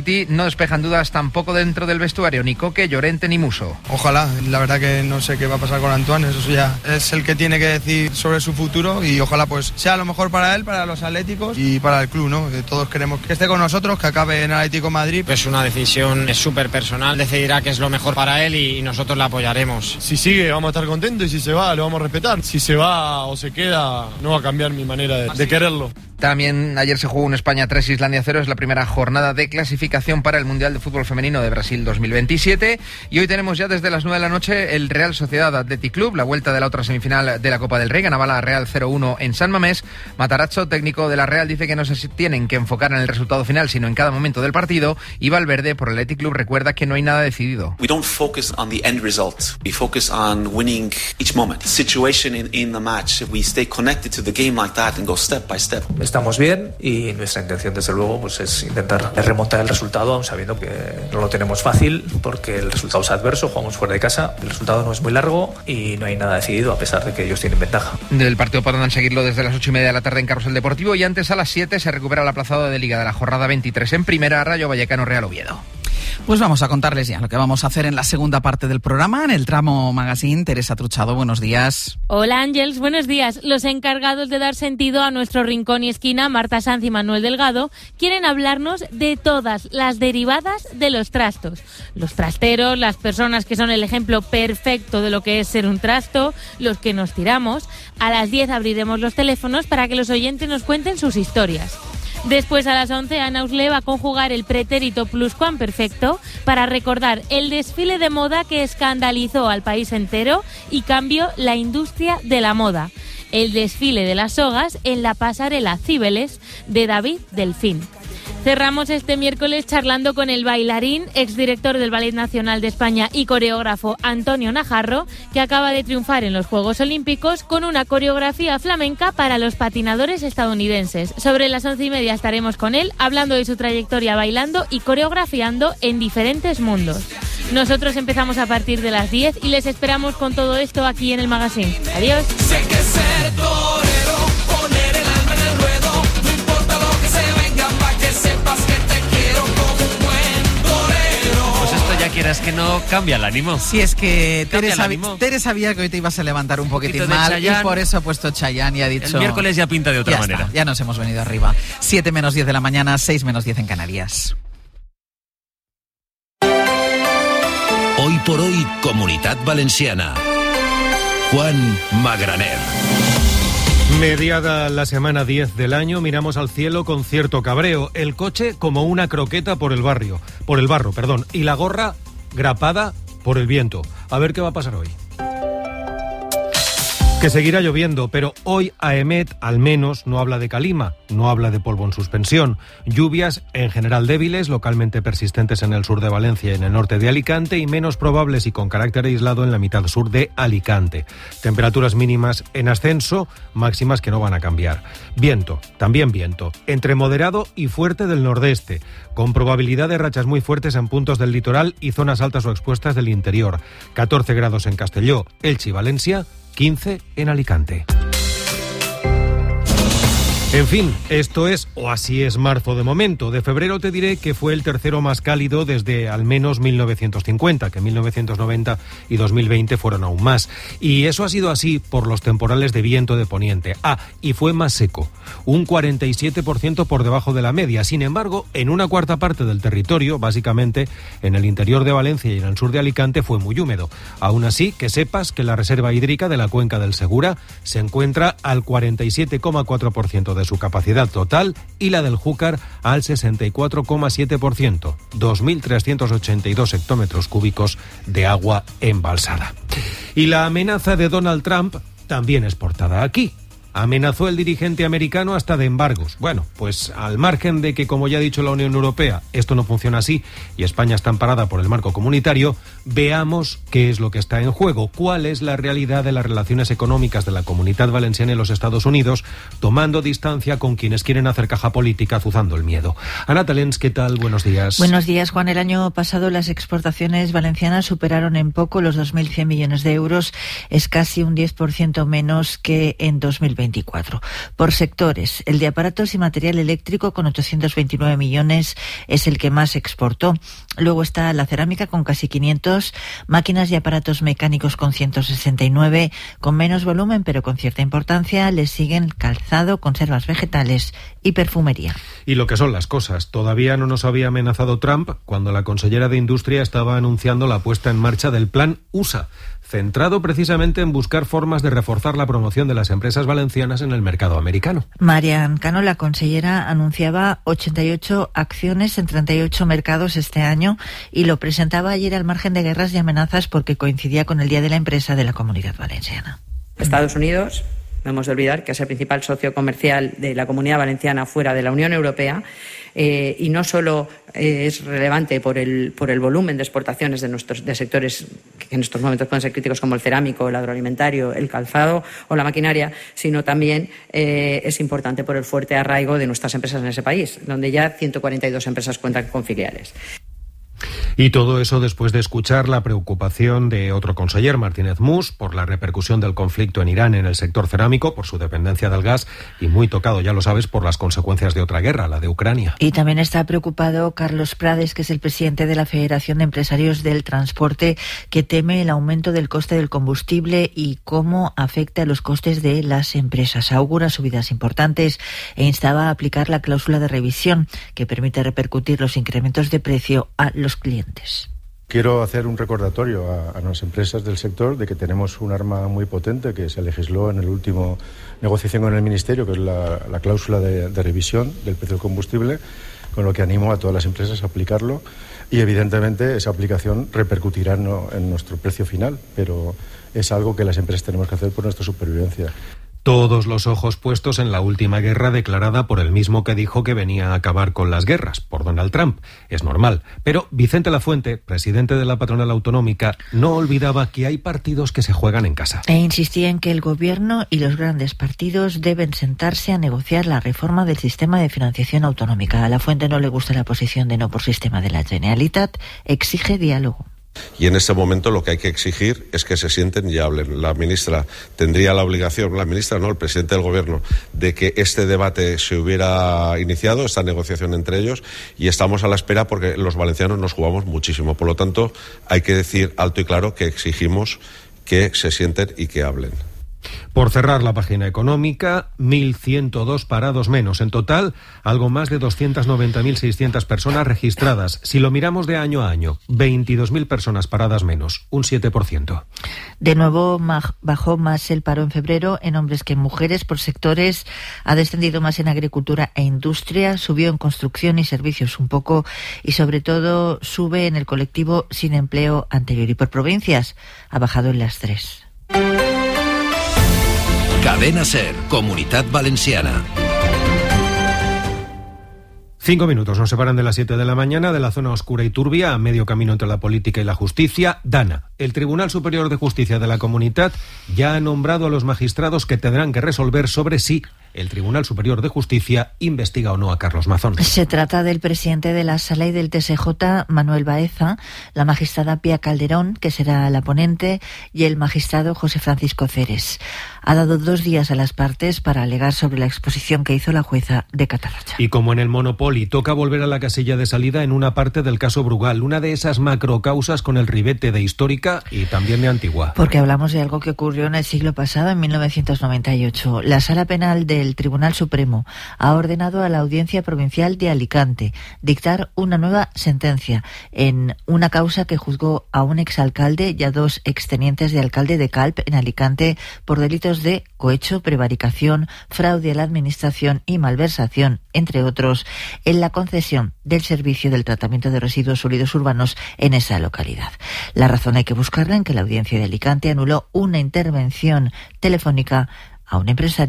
no despejan dudas tampoco dentro del vestuario, ni Coque, Llorente ni Muso. Ojalá, la verdad que no sé qué va a pasar con Antoine, eso ya es el que tiene que decir sobre su futuro y ojalá pues sea lo mejor para él, para los atléticos y para el club, ¿no? Todos queremos que esté con nosotros, que acabe en Atlético Madrid. Es una decisión súper personal, decidirá qué es lo mejor para él y nosotros la apoyaremos. Si sigue vamos a estar contentos y si se va lo vamos a respetar. Si se va o se queda no va a cambiar mi manera de quererlo. También ayer se jugó un España 3, Islandia 0, es la primera jornada de clasificación para el Mundial de Fútbol Femenino de Brasil 2027 y hoy tenemos ya desde las 9 de la noche el Real Sociedad Athletic Club, la vuelta de la otra semifinal de la Copa del Rey, ganaba la Real 0-1 en San Mamés. Matarazzo, técnico de la Real, dice que no se tienen que enfocar en el resultado final sino en cada momento del partido, y Valverde por el Athletic Club recuerda que no hay nada decidido. We don't focus on the end result, we focus on winning each moment, situation in the match, we stay connected to the game like that and go step by step. Estamos bien y nuestra intención desde luego pues es intentar remontar el resultado, aun sabiendo que no lo tenemos fácil porque el resultado es adverso, jugamos fuera de casa, el resultado no es muy largo y no hay nada decidido a pesar de que ellos tienen ventaja. Del partido podrán seguirlo desde las 8:30 de la tarde en Carrusel Deportivo y antes a las 7 se recupera el aplazado de Liga de la jornada 23 en Primera, Rayo Vallecano Real Oviedo. Pues vamos a contarles ya lo que vamos a hacer en la segunda parte del programa, en el tramo magazine. Teresa Truchado, buenos días. Hola Ángels, buenos días. Los encargados de dar sentido a nuestro rincón y esquina, Marta Sanz y Manuel Delgado, quieren hablarnos de todas las derivadas de los trastos. Los trasteros, las personas que son el ejemplo perfecto de lo que es ser un trasto, los que nos tiramos. A las 10 abriremos los teléfonos para que los oyentes nos cuenten sus historias. Después a las 11 Ana Usle va a conjugar el pretérito pluscuamperfecto para recordar el desfile de moda que escandalizó al país entero y cambió la industria de la moda. El desfile de las sogas en la pasarela Cibeles de David Delfín. Cerramos este miércoles charlando con el bailarín, exdirector del Ballet Nacional de España y coreógrafo Antonio Najarro, que acaba de triunfar en los Juegos Olímpicos con una coreografía flamenca para los patinadores estadounidenses. Sobre las 11:30 estaremos con él, hablando de su trayectoria bailando y coreografiando en diferentes mundos. Nosotros empezamos a partir de las 10 y les esperamos con todo esto aquí en el magazine. Adiós. Sé que ser torero, poner el alma en el ruedo, no importa lo que se venga, pa' que sepas que te quiero como un buen torero. Pues esto ya quieras que no cambia el ánimo. Sí, es que Tere sabía que hoy te ibas a levantar un poquitín mal Chayanne, y por eso ha puesto Chayanne y ha dicho... El miércoles ya pinta de otra manera. Ya nos hemos venido arriba. 7 menos 10 de la mañana, 6 menos 10 en Canarias. Hoy por hoy, Comunitat Valenciana. Juan Magraner. Mediada la semana 10 del año, miramos al cielo con cierto cabreo. El coche como una croqueta por el barro, y la gorra grapada por el viento. A ver qué va a pasar hoy. Que seguirá lloviendo, pero hoy AEMET al menos no habla de calima, no habla de polvo en suspensión. Lluvias en general débiles, localmente persistentes en el sur de Valencia y en el norte de Alicante y menos probables y con carácter aislado en la mitad sur de Alicante. Temperaturas mínimas en ascenso, máximas que no van a cambiar. Viento, también viento, entre moderado y fuerte del nordeste, con probabilidad de rachas muy fuertes en puntos del litoral y zonas altas o expuestas del interior. 14 grados en Castelló, Elche y Valencia, 15 en Alicante. En fin, esto es, o así es, marzo de momento. De febrero te diré que fue el tercero más cálido desde al menos 1950, que 1990 y 2020 fueron aún más. Y eso ha sido así por los temporales de viento de poniente. Y fue más seco, un 47% por debajo de la media. Sin embargo, en una cuarta parte del territorio, básicamente en el interior de Valencia y en el sur de Alicante, fue muy húmedo. Aún así, que sepas que la reserva hídrica de la cuenca del Segura se encuentra al 47,4% de su capacidad total y la del Júcar al 64,7%, 2.382 hectómetros cúbicos de agua embalsada. Y la amenaza de Donald Trump también es portada aquí. Amenazó el dirigente americano hasta de embargos. Bueno, pues al margen de que, como ya ha dicho la Unión Europea, esto no funciona así y España está amparada por el marco comunitario, veamos qué es lo que está en juego, cuál es la realidad de las relaciones económicas de la Comunitat Valenciana y los Estados Unidos, tomando distancia con quienes quieren hacer caja política azuzando el miedo. Ana Talens, ¿qué tal? Buenos días. Buenos días, Juan. El año pasado las exportaciones valencianas superaron en poco los 2.100 millones de euros. Es casi un 10% menos que en 2020. 2024. Por sectores, el de aparatos y material eléctrico con 829 millones es el que más exportó. Luego está la cerámica con casi 500, máquinas y aparatos mecánicos con 169, con menos volumen pero con cierta importancia. Le siguen calzado, conservas vegetales y perfumería. Y lo que son las cosas, todavía no nos había amenazado Trump cuando la consellera de Industria estaba anunciando la puesta en marcha del Plan USA, centrado precisamente en buscar formas de reforzar la promoción de las empresas valencianas en el mercado americano. Marian Cano, la consellera, anunciaba 88 acciones en 38 mercados este año y lo presentaba ayer al margen de guerras y amenazas porque coincidía con el Día de la Empresa de la Comunidad Valenciana. Estados Unidos, no hemos de olvidar que es el principal socio comercial de la Comunidad Valenciana fuera de la Unión Europea, y no solo es relevante por el volumen de exportaciones de sectores que en estos momentos pueden ser críticos como el cerámico, el agroalimentario, el calzado o la maquinaria, sino también es importante por el fuerte arraigo de nuestras empresas en ese país, donde ya 142 empresas cuentan con filiales. Y todo eso después de escuchar la preocupación de otro conseller, Martínez Mus, por la repercusión del conflicto en Irán en el sector cerámico, por su dependencia del gas y muy tocado, ya lo sabes, por las consecuencias de otra guerra, la de Ucrania. Y también está preocupado Carlos Prades, que es el presidente de la Federación de Empresarios del Transporte, que teme el aumento del coste del combustible y cómo afecta a los costes de las empresas. Augura subidas importantes e instaba a aplicar la cláusula de revisión que permite repercutir los incrementos de precio a los clientes. Quiero hacer un recordatorio a las empresas del sector de que tenemos un arma muy potente que se legisló en el último negociación con el Ministerio, que es la cláusula de revisión del precio del combustible, con lo que animo a todas las empresas a aplicarlo y evidentemente esa aplicación repercutirá en nuestro precio final, pero es algo que las empresas tenemos que hacer por nuestra supervivencia. Todos los ojos puestos en la última guerra declarada por el mismo que dijo que venía a acabar con las guerras, por Donald Trump. Es normal. Pero Vicente Lafuente, presidente de la patronal autonómica, no olvidaba que hay partidos que se juegan en casa. E insistía en que el gobierno y los grandes partidos deben sentarse a negociar la reforma del sistema de financiación autonómica. A Lafuente no le gusta la posición de no por sistema de la Generalitat, exige diálogo. Y en este momento lo que hay que exigir es que se sienten y hablen. La ministra tendría la obligación, la ministra no, el presidente del gobierno, de que este debate se hubiera iniciado, esta negociación entre ellos, y estamos a la espera porque los valencianos nos jugamos muchísimo. Por lo tanto, hay que decir alto y claro que exigimos que se sienten y que hablen. Por cerrar la página económica, 1.102 parados menos. En total, algo más de 290.600 personas registradas. Si lo miramos de año a año, 22.000 personas paradas menos, un 7%. De nuevo bajó más el paro en febrero en hombres que en mujeres. Por sectores ha descendido más en agricultura e industria, subió en construcción y servicios un poco y sobre todo sube en el colectivo sin empleo anterior. Y por provincias ha bajado en las 3. Cadena SER, Comunitat Valenciana. 5 minutos nos separan de las 7 de la mañana, de la zona oscura y turbia, a medio camino entre la política y la justicia. Dana, el Tribunal Superior de Justicia de la Comunitat ya ha nombrado a los magistrados que tendrán que resolver sobre si el Tribunal Superior de Justicia investiga o no a Carlos Mazón. Se trata del presidente de la Sala y del TSJ, Manuel Baeza, la magistrada Pía Calderón, que será la ponente, y el magistrado José Francisco Ceres. Ha dado 2 días a las partes para alegar sobre la exposición que hizo la jueza de Catarroja. Y como en el Monopoly, toca volver a la casilla de salida en una parte del caso Brugal, una de esas macrocausas con el ribete de histórica y también de antigua. Porque hablamos de algo que ocurrió en el siglo pasado, en 1998. La Sala Penal del Tribunal Supremo ha ordenado a la Audiencia Provincial de Alicante dictar una nueva sentencia en una causa que juzgó a un exalcalde y a 2 extenientes de alcalde de Calp en Alicante por delitos de cohecho, prevaricación, fraude a la administración y malversación, entre otros, en la concesión del servicio del tratamiento de residuos sólidos urbanos en esa localidad. La razón hay que buscarla en que la Audiencia de Alicante anuló una intervención telefónica a un empresario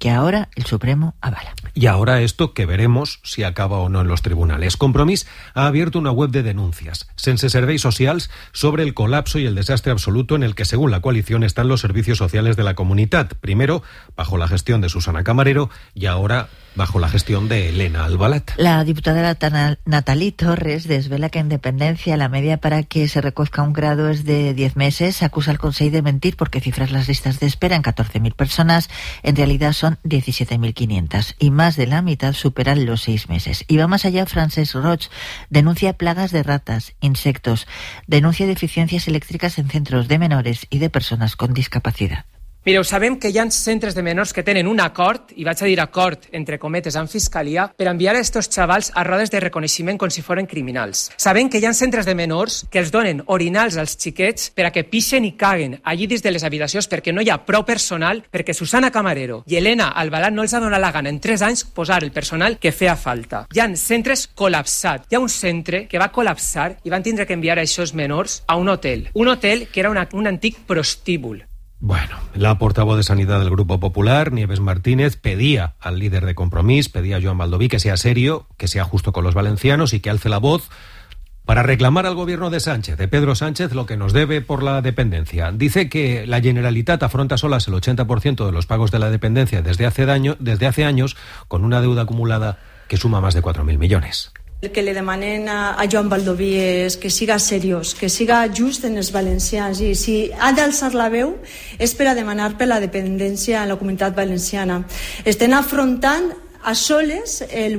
que ahora el Supremo avala. Y ahora esto que veremos si acaba o no en los tribunales. Compromís ha abierto una web de denuncias, Sense Serveis Socials, sobre el colapso y el desastre absoluto en el que, según la coalición, están los servicios sociales de la comunidad. Primero, bajo la gestión de Susana Camarero, y ahora bajo la gestión de Elena Albalat. La diputada Natalí Torres desvela que en dependencia la media para que se reconozca un grado es de 10 meses. Acusa al Consell de mentir porque cifras las listas de espera en 14.000 personas. En realidad son 17.500 y más de la mitad superan los 6 meses. Y va más allá. Francesc Roig denuncia plagas de ratas, insectos, denuncia deficiencias eléctricas en centros de menores y de personas con discapacidad. Mireu, sabem que hi ha centres de menors que tenen un acord, i vaig a dir acord entre cometes amb Fiscalia, per enviar a estos xavals a rodes de reconeixement com si foren criminals. Sabem que hi ha centres de menors que els donen orinals als xiquets per a que pixen i caguen allí dins de les habitacions perquè no hi ha prou personal, perquè Susana Camarero i Elena Albalat no els ha donat la gana en 3 anys posar el personal que feia falta. Hi ha centres col·lapsats. Hi ha un centre que va col·lapsar i van tindre que enviar a aquests menors a un hotel que era un antic prostíbul. Bueno, la portavoz de Sanidad del Grupo Popular, Nieves Martínez, pedía al líder de Compromís, pedía a Joan Baldoví que sea serio, que sea justo con los valencianos y que alce la voz para reclamar al gobierno de Sánchez, de Pedro Sánchez, lo que nos debe por la dependencia. Dice que la Generalitat afronta solas el 80% de los pagos de la dependencia desde hace años, con una deuda acumulada que suma más de 4.000 millones. El que li demanen a Joan Baldoví és que siga seriós, que siga just en els valencians, i si ha d'alçar la veu és per a demanar per la dependència en la comunitat valenciana. Estem afrontant a soles el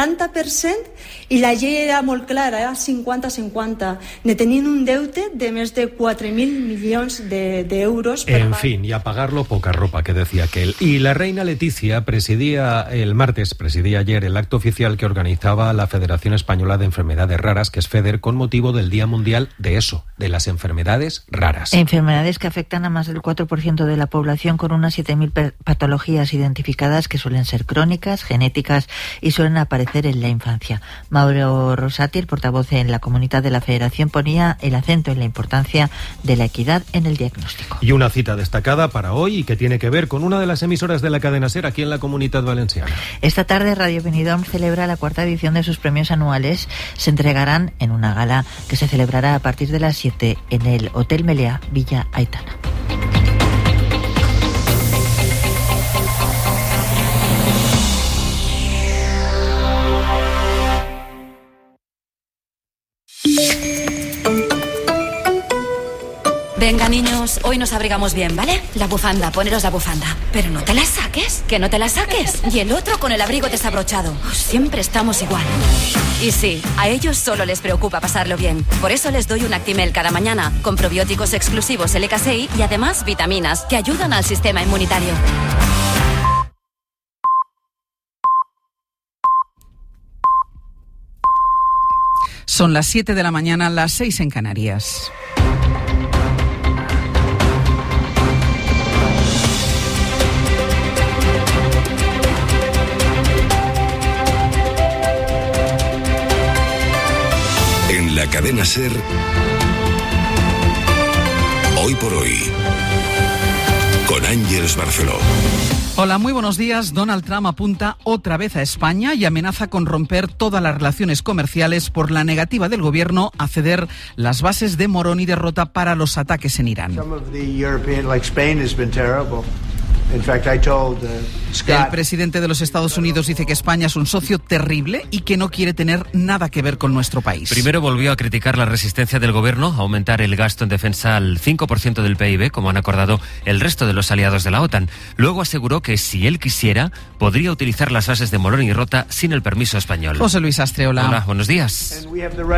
80% i la llei era molt clara, 50-50, ne tenint un deute de més de 4.000 milions d'euros. En fin, y a pagarlo poca ropa, que decía aquel. Y la reina Leticia presidía ayer el acto oficial que organizaba la Federación Española de Enfermedades Raras, que es FEDER, con motivo del Día Mundial de eso, de las enfermedades raras. Enfermedades que afectan a más del 4% de la población, con unas 7.000 patologías identificadas que suelen ser crónicas, genéticas y suelen aparecer en la infancia. Mauro Rosati, el portavoz en la comunidad de la Federación, ponía el acento en la importancia de la equidad en el diagnóstico. Y una cita destacada para hoy y que tiene que ver con una de las emisoras de la cadena SER aquí en la Comunitat Valenciana. Esta tarde Radio Benidorm celebra la 4ª edición de sus premios anuales. Se entregarán en una gala que se celebrará a partir de las 7 en el Hotel Meliá, Villa Aitana. Venga, niños, hoy nos abrigamos bien, ¿vale? La bufanda, poneros la bufanda. Pero no te la saques, que no te la saques. Y el otro con el abrigo desabrochado. Siempre estamos igual. Y sí, a ellos solo les preocupa pasarlo bien. Por eso les doy un Actimel cada mañana, con probióticos exclusivos LK6 y además vitaminas que ayudan al sistema inmunitario. Son las 7 de la mañana, las 6 en Canarias. En la cadena SER, Hoy por Hoy, con Ángeles Barceló. Hola, muy buenos días. Donald Trump apunta otra vez a España y amenaza con romper todas las relaciones comerciales por la negativa del gobierno a ceder las bases de Morón y de Rota para los ataques en Irán. El presidente de los Estados Unidos dice que España es un socio terrible y que no quiere tener nada que ver con nuestro país. Primero volvió a criticar la resistencia del gobierno a aumentar el gasto en defensa al 5% del PIB, como han acordado el resto de los aliados de la OTAN. Luego aseguró que si él quisiera, podría utilizar las bases de Morón y Rota sin el permiso español. José Luis Astreola. Hola, buenos días.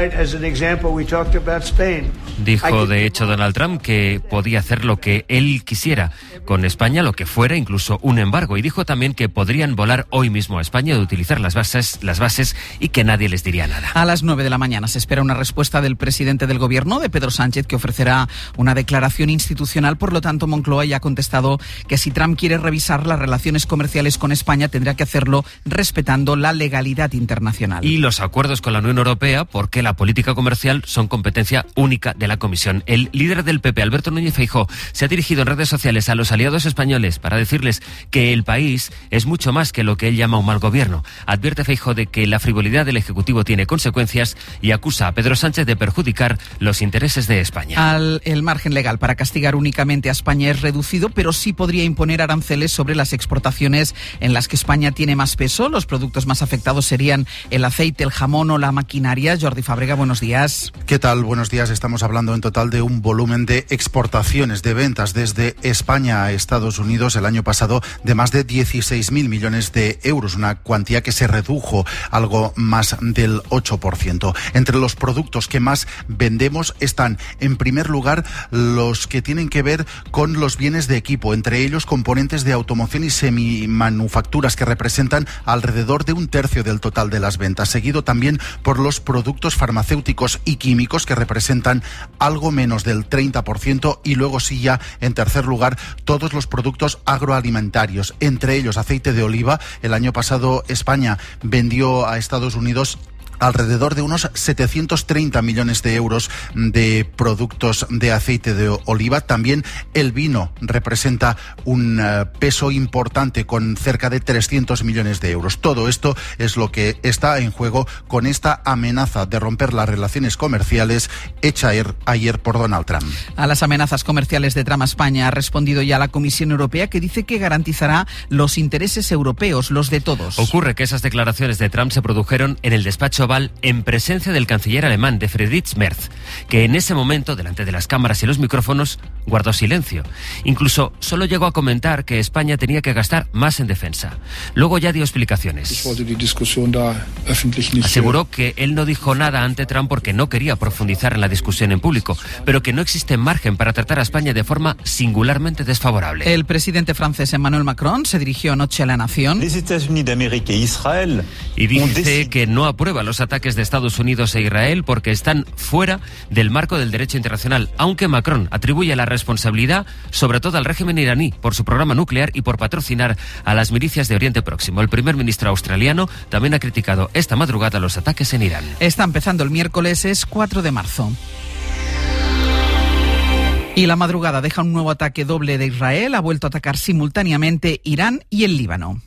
Dijo, de hecho, Donald Trump que podía hacer lo que él quisiera con España, lo que fuera, incluso un embargo. Y dijo también que podrían volar hoy mismo a España de utilizar las bases y que nadie les diría nada. A las 9 de la mañana se espera una respuesta del presidente del gobierno, de Pedro Sánchez, que ofrecerá una declaración institucional. Por lo tanto, Moncloa ya ha contestado que si Trump quiere revisar las relaciones comerciales con España, tendrá que hacerlo respetando la legalidad internacional. Y los acuerdos con la Unión Europea, porque la política comercial son competencia única de la Comisión. El líder del PP, Alberto Núñez Feijóo, se ha dirigido en redes sociales a los aliados españoles para para decirles que el país es mucho más que lo que él llama un mal gobierno. Advierte Feijóo de que la frivolidad del Ejecutivo tiene consecuencias y acusa a Pedro Sánchez de perjudicar los intereses de España. El margen legal para castigar únicamente a España es reducido, pero sí podría imponer aranceles sobre las exportaciones en las que España tiene más peso. Los productos más afectados serían el aceite, el jamón o la maquinaria. Jordi Fábrega, buenos días. ¿Qué tal? Buenos días. Estamos hablando en total de un volumen de exportaciones, de ventas desde España a Estados Unidos el año pasado de más de 16.000 millones de euros, una cuantía que se redujo algo más del 8%. Entre los productos que más vendemos están, en primer lugar, los que tienen que ver con los bienes de equipo, entre ellos componentes de automoción y semimanufacturas que representan alrededor de 1/3 del total de las ventas, seguido también por los productos farmacéuticos y químicos que representan algo menos del 30% y luego sí ya en tercer lugar todos los productos agroalimentarios, entre ellos aceite de oliva. El año pasado España vendió a Estados Unidos alrededor de unos 730 millones de euros de productos de aceite de oliva. También el vino representa un peso importante con cerca de 300 millones de euros. Todo esto es lo que está en juego con esta amenaza de romper las relaciones comerciales hecha ayer por Donald Trump. A las amenazas comerciales de Trump a España ha respondido ya la Comisión Europea, que dice que garantizará los intereses europeos, los de todos. Ocurre que esas declaraciones de Trump se produjeron en el despacho en presencia del canciller alemán de Friedrich Merz, que en ese momento, delante de las cámaras y los micrófonos, guardó silencio. Incluso solo llegó a comentar que España tenía que gastar más en defensa. Luego ya dio explicaciones. Aseguró que él no dijo nada ante Trump porque no quería profundizar en la discusión en público, pero que no existe margen para tratar a España de forma singularmente desfavorable. El presidente francés Emmanuel Macron se dirigió anoche a la nación y dice que no aprueba los ataques de Estados Unidos e Israel porque están fuera del marco del derecho internacional, aunque Macron atribuye la responsabilidad sobre todo al régimen iraní por su programa nuclear y por patrocinar a las milicias de Oriente Próximo. El primer ministro australiano también ha criticado esta madrugada los ataques en Irán. Está empezando el miércoles, es 4 de marzo. Y la madrugada deja un nuevo ataque doble de Israel. Ha vuelto a atacar simultáneamente Irán y el Líbano.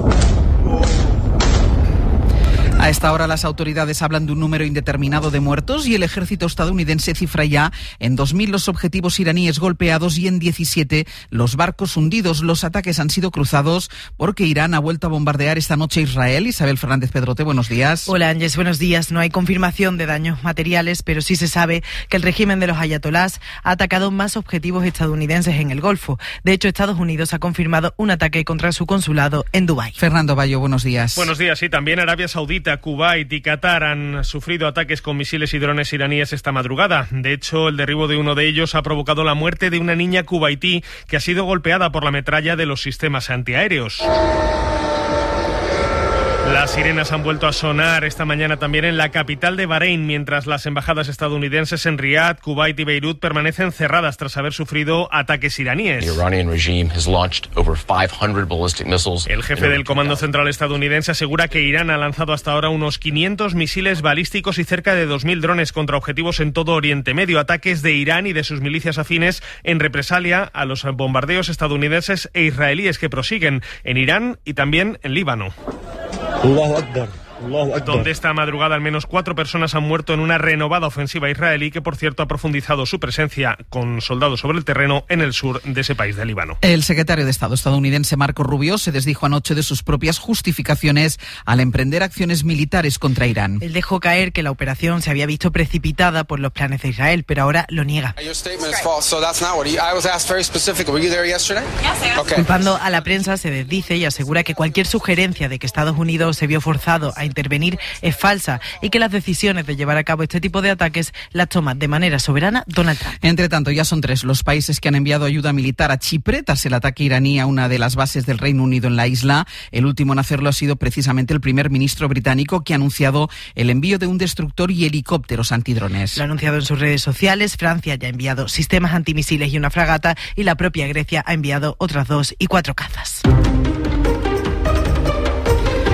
A esta hora las autoridades hablan de un número indeterminado de muertos y el ejército estadounidense cifra ya en 2.000 los objetivos iraníes golpeados y en 17 los barcos hundidos. Los ataques han sido cruzados porque Irán ha vuelto a bombardear esta noche Israel. Isabel Fernández Pedrote, buenos días. Hola Ángeles, buenos días. No hay confirmación de daños materiales, pero sí se sabe que el régimen de los ayatolás ha atacado más objetivos estadounidenses en el Golfo. De hecho, Estados Unidos ha confirmado un ataque contra su consulado en Dubái. Fernando Bayo, buenos días. Buenos días, y también Arabia Saudita, Kuwait y Qatar han sufrido ataques con misiles y drones iraníes esta madrugada. De hecho, el derribo de uno de ellos ha provocado la muerte de una niña kuwaití que ha sido golpeada por la metralla de los sistemas antiaéreos. Las sirenas han vuelto a sonar esta mañana también en la capital de Bahrein, mientras las embajadas estadounidenses en Riad, Kuwait y Beirut permanecen cerradas tras haber sufrido ataques iraníes. El jefe del Comando Central estadounidense asegura que Irán ha lanzado hasta ahora unos 500 misiles balísticos y cerca de 2.000 drones contra objetivos en todo Oriente Medio, ataques de Irán y de sus milicias afines en represalia a los bombardeos estadounidenses e israelíes que prosiguen en Irán y también en Líbano, donde esta madrugada al menos 4 personas han muerto en una renovada ofensiva israelí que, por cierto, ha profundizado su presencia con soldados sobre el terreno en el sur de ese país de Líbano. El secretario de Estado estadounidense Marco Rubio se desdijo anoche de sus propias justificaciones al emprender acciones militares contra Irán. Él dejó caer que la operación se había visto precipitada por los planes de Israel, pero ahora lo niega. Culpando a la prensa, se desdice y asegura que cualquier sugerencia de que Estados Unidos se vio forzado a intervenir es falsa y que las decisiones de llevar a cabo este tipo de ataques las toma de manera soberana Donald Trump. Entre tanto, ya son 3 los países que han enviado ayuda militar a Chipre tras el ataque iraní a una de las bases del Reino Unido en la isla. El último en hacerlo ha sido precisamente el primer ministro británico, que ha anunciado el envío de un destructor y helicópteros antidrones. Lo ha anunciado en sus redes sociales. Francia ya ha enviado sistemas antimisiles y una fragata, y la propia Grecia ha enviado otras 2 y 4 cazas.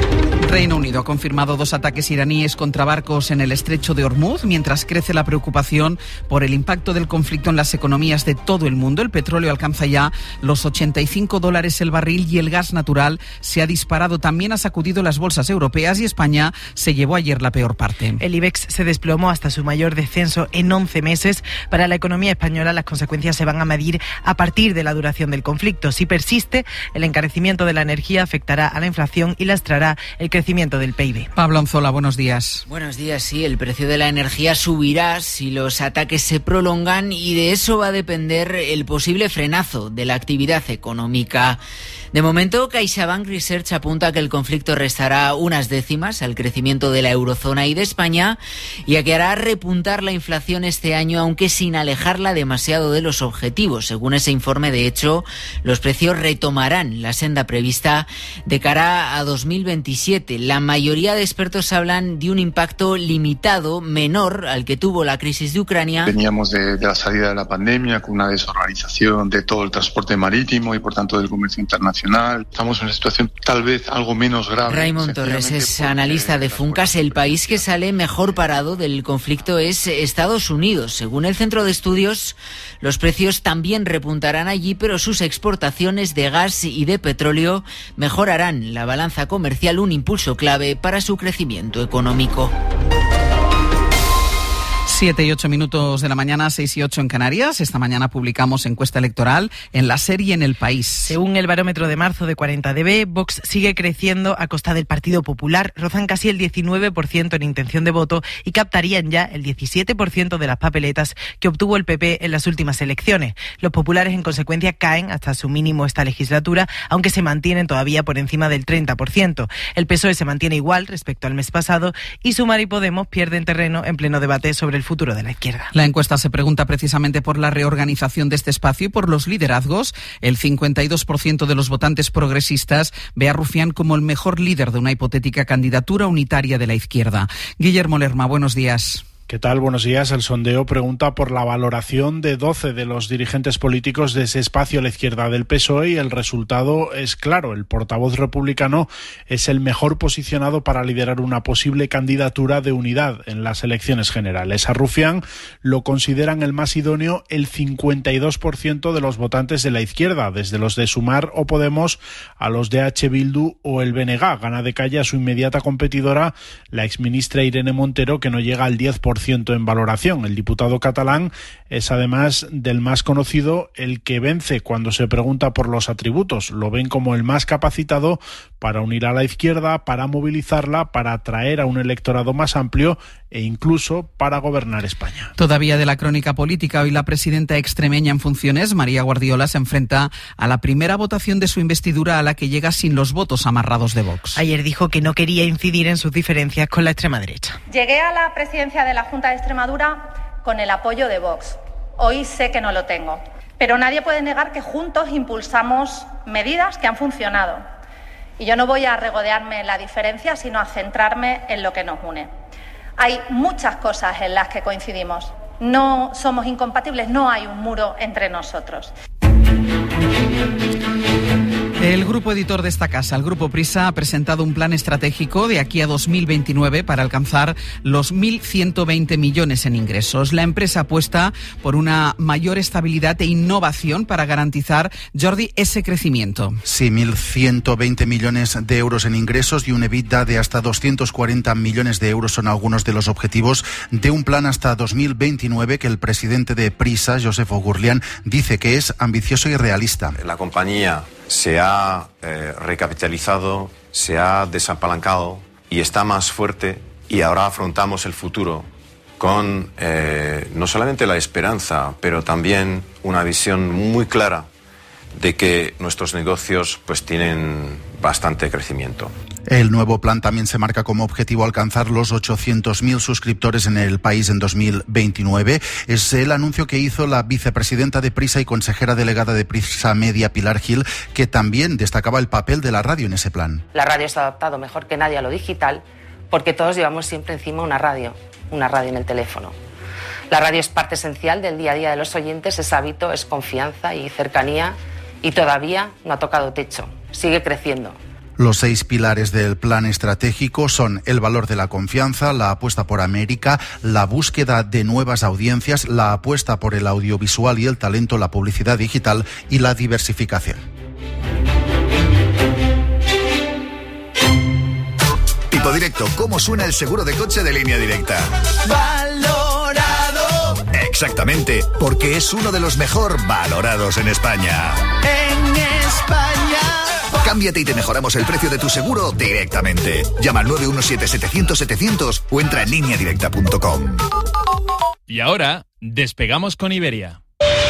Reino Unido ha confirmado 2 ataques iraníes contra barcos en el estrecho de Hormuz, mientras crece la preocupación por el impacto del conflicto en las economías de todo el mundo. El petróleo alcanza ya los $85 el barril y el gas natural se ha disparado. También ha sacudido las bolsas europeas y España se llevó ayer la peor parte. El IBEX se desplomó hasta su mayor descenso en 11 meses. Para la economía española, las consecuencias se van a medir a partir de la duración del conflicto. Si persiste, el encarecimiento de la energía afectará a la inflación y lastrará el crecimiento del PIB. Pablo Anzola, buenos días. Buenos días, sí, el precio de la energía subirá si los ataques se prolongan y de eso va a depender el posible frenazo de la actividad económica. De momento, CaixaBank Research apunta que el conflicto restará unas décimas al crecimiento de la eurozona y de España y a que hará repuntar la inflación este año, aunque sin alejarla demasiado de los objetivos. Según ese informe, de hecho, los precios retomarán la senda prevista de cara a 2027. La mayoría de expertos hablan de un impacto limitado, menor al que tuvo la crisis de Ucrania. Veníamos de la salida de la pandemia con una desorganización de todo el transporte marítimo y por tanto del comercio internacional. Estamos en una situación tal vez algo menos grave. Raymond Torres es analista de Funcas. El país que sale mejor parado del conflicto es Estados Unidos. Según el centro de estudios, los precios también repuntarán allí, pero sus exportaciones de gas y de petróleo mejorarán la balanza comercial, un impulso clave para su crecimiento económico. 7 y 8 minutos de la mañana, 6 y 8 en Canarias. Esta mañana publicamos encuesta electoral en La Serie en El País. Según el barómetro de marzo de 40DB, Vox sigue creciendo a costa del Partido Popular. Rozan casi el 19% en intención de voto y captarían ya el 17% de las papeletas que obtuvo el PP en las últimas elecciones. Los populares, en consecuencia, caen hasta su mínimo esta legislatura, aunque se mantienen todavía por encima del 30%. El PSOE se mantiene igual respecto al mes pasado y Sumar y Podemos pierden terreno en pleno debate sobre el futuro de la izquierda. La encuesta se pregunta precisamente por la reorganización de este espacio y por los liderazgos. El 52% de los votantes progresistas ve a Rufián como el mejor líder de una hipotética candidatura unitaria de la izquierda. Guillermo Lerma, buenos días. ¿Qué tal? Buenos días. El sondeo pregunta por la valoración de 12 de los dirigentes políticos de ese espacio a la izquierda del PSOE y el resultado es claro. El portavoz republicano es el mejor posicionado para liderar una posible candidatura de unidad en las elecciones generales. A Rufián lo consideran el más idóneo el 52% de los votantes de la izquierda, desde los de Sumar o Podemos a los de H. Bildu o el BNG. Gana de calle a su inmediata competidora, la exministra Irene Montero, que no llega al 10% en valoración. El diputado catalán es, además del más conocido, el que vence cuando se pregunta por los atributos. Lo ven como el más capacitado para unir a la izquierda, para movilizarla, para atraer a un electorado más amplio e incluso para gobernar España. Todavía de la crónica política, hoy la presidenta extremeña en funciones, María Guardiola, se enfrenta a la primera votación de su investidura, a la que llega sin los votos amarrados de Vox. Ayer dijo que no quería incidir en sus diferencias con la extrema derecha. Llegué a la presidencia de la Junta de Extremadura con el apoyo de Vox. Hoy sé que no lo tengo, pero nadie puede negar que juntos impulsamos medidas que han funcionado. Y yo no voy a regodearme en la diferencia, sino a centrarme en lo que nos une. Hay muchas cosas en las que coincidimos. No somos incompatibles, no hay un muro entre nosotros. El grupo editor de esta casa, el Grupo Prisa, ha presentado un plan estratégico de aquí a 2029 para alcanzar los 1.120 millones en ingresos. La empresa apuesta por una mayor estabilidad e innovación para garantizar, Jordi, ese crecimiento. Sí, 1.120 millones de euros en ingresos y un EBITDA de hasta 240 millones de euros son algunos de los objetivos de un plan hasta 2029 que el presidente de Prisa, Josep Oughourlian, dice que es ambicioso y realista. La compañía se ha recapitalizado, se ha desapalancado y está más fuerte, y ahora afrontamos el futuro con no solamente la esperanza, pero también una visión muy clara de que nuestros negocios pues tienen bastante crecimiento. El nuevo plan también se marca como objetivo alcanzar los 800.000 suscriptores en el país en 2029. Es el anuncio que hizo la vicepresidenta de Prisa y consejera delegada de Prisa Media, Pilar Gil, que también destacaba el papel de la radio en ese plan. La radio se ha adaptado mejor que nadie a lo digital porque todos llevamos siempre encima una radio en el teléfono. La radio es parte esencial del día a día de los oyentes, es hábito, es confianza y cercanía, y todavía no ha tocado techo, sigue creciendo. Los 6 pilares del plan estratégico son el valor de la confianza, la apuesta por América, la búsqueda de nuevas audiencias, la apuesta por el audiovisual y el talento, la publicidad digital y la diversificación. Tipo Directo, ¿cómo suena el seguro de coche de Línea Directa? ¡Valorado! Exactamente, porque es uno de los mejor valorados en España. ¡En España! Cámbiate y te mejoramos el precio de tu seguro directamente. Llama al 917-700-700 o entra en lineadirecta.com. Y ahora, despegamos con Iberia.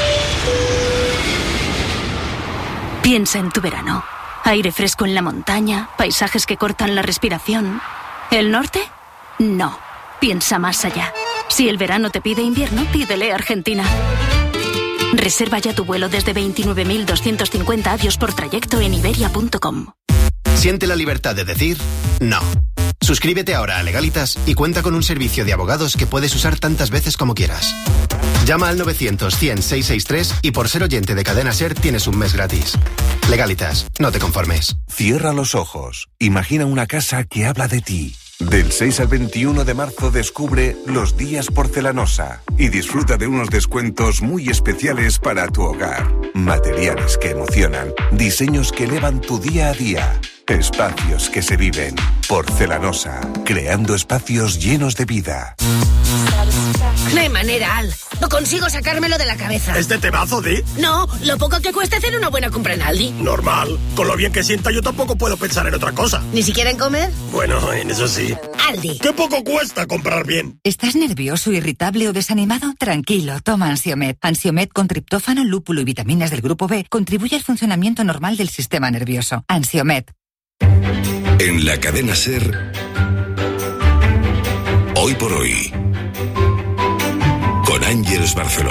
Piensa en tu verano. Aire fresco en la montaña, paisajes que cortan la respiración. ¿El norte? No. Piensa más allá. Si el verano te pide invierno, pídele Argentina. Reserva ya tu vuelo desde 29.250 avios por trayecto en iberia.com. Siente la libertad de decir no. Suscríbete ahora a Legalitas y cuenta con un servicio de abogados que puedes usar tantas veces como quieras. Llama al 900-100-663 y por ser oyente de Cadena SER tienes un mes gratis. Legalitas, no te conformes. Cierra los ojos. Imagina una casa que habla de ti. Del 6 al 21 de marzo descubre Los Días Porcelanosa y disfruta de unos descuentos muy especiales para tu hogar. Materiales que emocionan, diseños que elevan tu día a día, espacios que se viven. Porcelanosa, creando espacios llenos de vida. No hay manera, Al. No consigo sacármelo de la cabeza. ¿Este temazo, Di? No, lo poco que cuesta hacer una buena compra en Aldi. Normal. Con lo bien que sienta yo tampoco puedo pensar en otra cosa. ¿Ni siquiera en comer? Bueno, en eso sí. Aldi. ¿Qué poco cuesta comprar bien? ¿Estás nervioso, irritable o desanimado? Tranquilo, toma Ansiomed. Ansiomed con triptófano, lúpulo y vitaminas del grupo B contribuye al funcionamiento normal del sistema nervioso. Ansiomed. En la cadena SER, Hoy por Hoy, con Ángeles Barceló.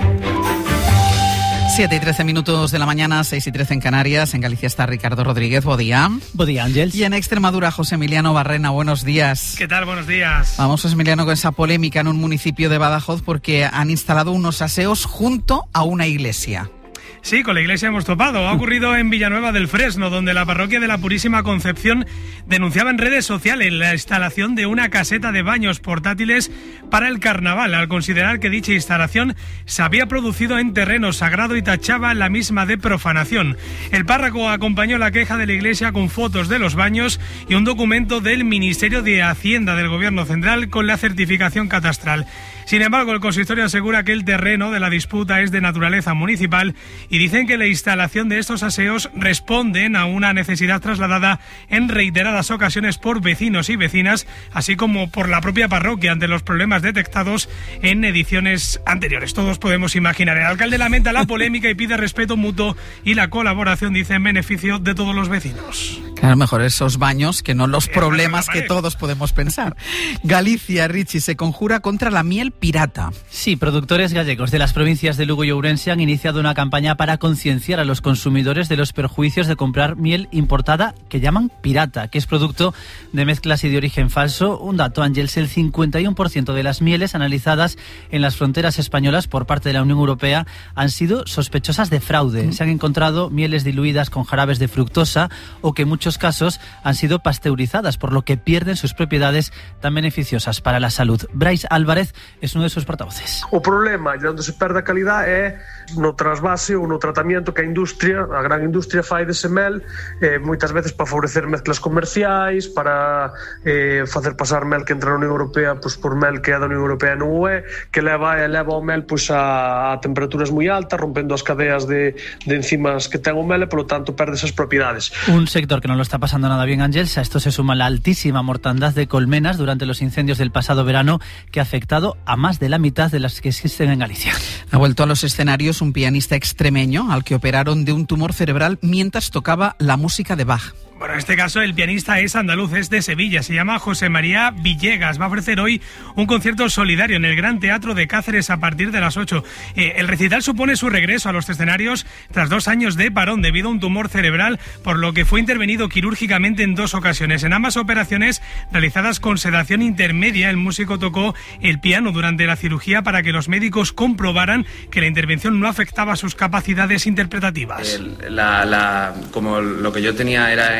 7:13 de la mañana, 6:13 en Canarias. En Galicia está Ricardo Rodríguez. Buen día. Buen día, Ángels. Y en Extremadura, José Emiliano Barrena. Buenos días. ¿Qué tal? Buenos días. Vamos, José Emiliano, con esa polémica en un municipio de Badajoz porque han instalado unos aseos junto a una iglesia. Sí, con la iglesia hemos topado. Ha ocurrido en Villanueva del Fresno, donde la parroquia de la Purísima Concepción denunciaba en redes sociales la instalación de una caseta de baños portátiles para el carnaval, al considerar que dicha instalación se había producido en terreno sagrado y tachaba la misma de profanación. El párroco acompañó la queja de la iglesia con fotos de los baños y un documento del Ministerio de Hacienda del Gobierno Central con la certificación catastral. Sin embargo, el consistorio asegura que el terreno de la disputa es de naturaleza municipal y dicen que la instalación de estos aseos responden a una necesidad trasladada en reiteradas ocasiones por vecinos y vecinas, así como por la propia parroquia ante los problemas detectados en ediciones anteriores. Todos podemos imaginar. El alcalde lamenta la polémica y pide respeto mutuo y la colaboración, dice, en beneficio de todos los vecinos. Claro, mejor esos baños que no los problemas que todos podemos pensar. Galicia, Richie, se conjura contra la miel pirata. Sí, productores gallegos de las provincias de Lugo y Ourense han iniciado una campaña para concienciar a los consumidores de los perjuicios de comprar miel importada que llaman pirata, que es producto de mezclas y de origen falso. Un dato, Ángels, el 51% de las mieles analizadas en las fronteras españolas por parte de la Unión Europea han sido sospechosas de fraude. Se han encontrado mieles diluidas con jarabes de fructosa o que en muchos casos han sido pasteurizadas, por lo que pierden sus propiedades tan beneficiosas para la salud. Brais Álvarez es uno de sus portavoces. O problema de onde se perde a calidad é no trasvase ou no tratamento que a gran industria fai dese mel, moitas veces para favorecer mezclas comerciais, para facer pasar mel que entra na Unión Europea pois por mel que é da Unión Europea non o é, que leva o mel pois a temperaturas moi altas, rompendo as cadeas de enzimas que ten o mel e, polo tanto, perde esas propiedades. Un sector que no lo está pasando nada bien, Ángels. A esto se suma la altísima mortandad de colmenas durante los incendios del pasado verano, que ha afectado a más de la mitad de las que existen en Galicia. Ha vuelto a los escenarios un pianista extremeño al que operaron de un tumor cerebral mientras tocaba la música de Bach. Bueno, en este caso el pianista es andaluz, es de Sevilla, se llama José María Villegas. Va a ofrecer hoy un concierto solidario en el Gran Teatro de Cáceres a partir de las 8. El recital supone su regreso a los escenarios tras 2 años de parón debido a un tumor cerebral, por lo que fue intervenido quirúrgicamente en 2 ocasiones. En ambas operaciones, realizadas con sedación intermedia, el músico tocó el piano durante la cirugía para que los médicos comprobaran que la intervención no afectaba sus capacidades interpretativas. Como lo que yo tenía era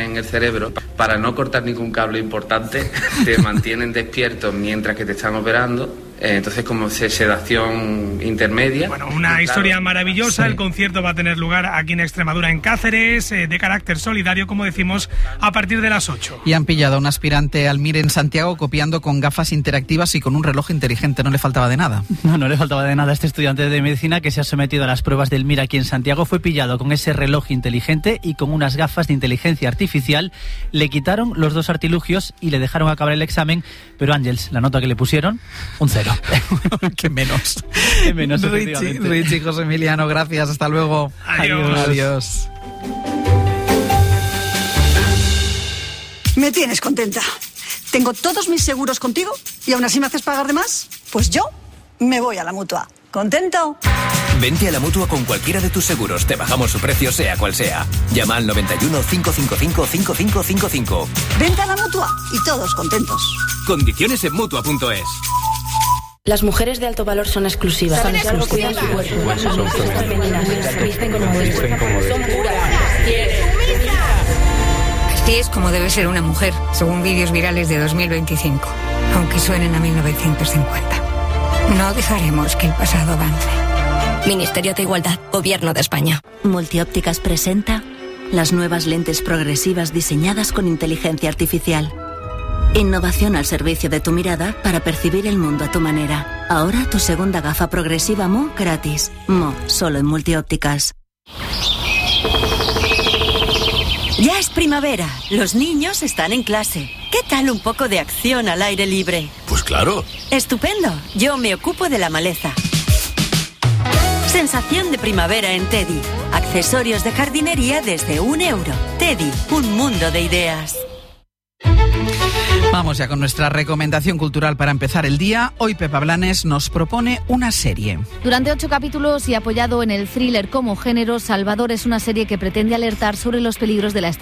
en el cerebro, para no cortar ningún cable importante, te mantienen despierto mientras que te están operando. Entonces, como sedación intermedia. Bueno, una historia maravillosa. Sí. El concierto va a tener lugar aquí en Extremadura, en Cáceres, de carácter solidario, como decimos, a partir de las 8. Y han pillado a un aspirante al MIR en Santiago copiando con gafas interactivas y con un reloj inteligente. No le faltaba de nada. No le faltaba de nada. Este estudiante de medicina que se ha sometido a las pruebas del MIR aquí en Santiago fue pillado con ese reloj inteligente y con unas gafas de inteligencia artificial. Le quitaron los 2 artilugios y le dejaron acabar el examen. Pero Ángels, la nota que le pusieron, un 0. Qué menos. Qué menos, Richie, José Emiliano, gracias. Hasta luego. Adiós. Me tienes contenta. Tengo todos mis seguros contigo y aún así me haces pagar de más. Pues yo me voy a la Mutua. ¿Contento? Vente a la Mutua con cualquiera de tus seguros. Te bajamos su precio, sea cual sea. Llama al 91 555 5555. Vente a la Mutua y todos contentos. Condiciones en Mutua.es. Las mujeres de alto valor son exclusivas. Son cuidan su cuerpo. Son femeninas. Visten como deben. Son puras. Así es como debe ser una mujer, según vídeos virales de 2025, aunque suenen a 1950. No dejaremos que el pasado avance. Ministerio de Igualdad, Gobierno de España. Multiópticas presenta las nuevas lentes progresivas diseñadas con inteligencia artificial. Innovación al servicio de tu mirada para percibir el mundo a tu manera. Ahora tu segunda gafa progresiva Mo gratis. Mo, solo en Multiópticas. Ya es primavera. Los niños están en clase. ¿Qué tal un poco de acción al aire libre? Pues claro. Estupendo. Yo me ocupo de la maleza. Sensación de primavera en Teddy. Accesorios de jardinería desde €1. Teddy, un mundo de ideas. Vamos ya con nuestra recomendación cultural para empezar el día. Hoy Pepa Blanes nos propone una serie. Durante 8 capítulos y apoyado en el thriller como género, Salvador es una serie que pretende alertar sobre los peligros de la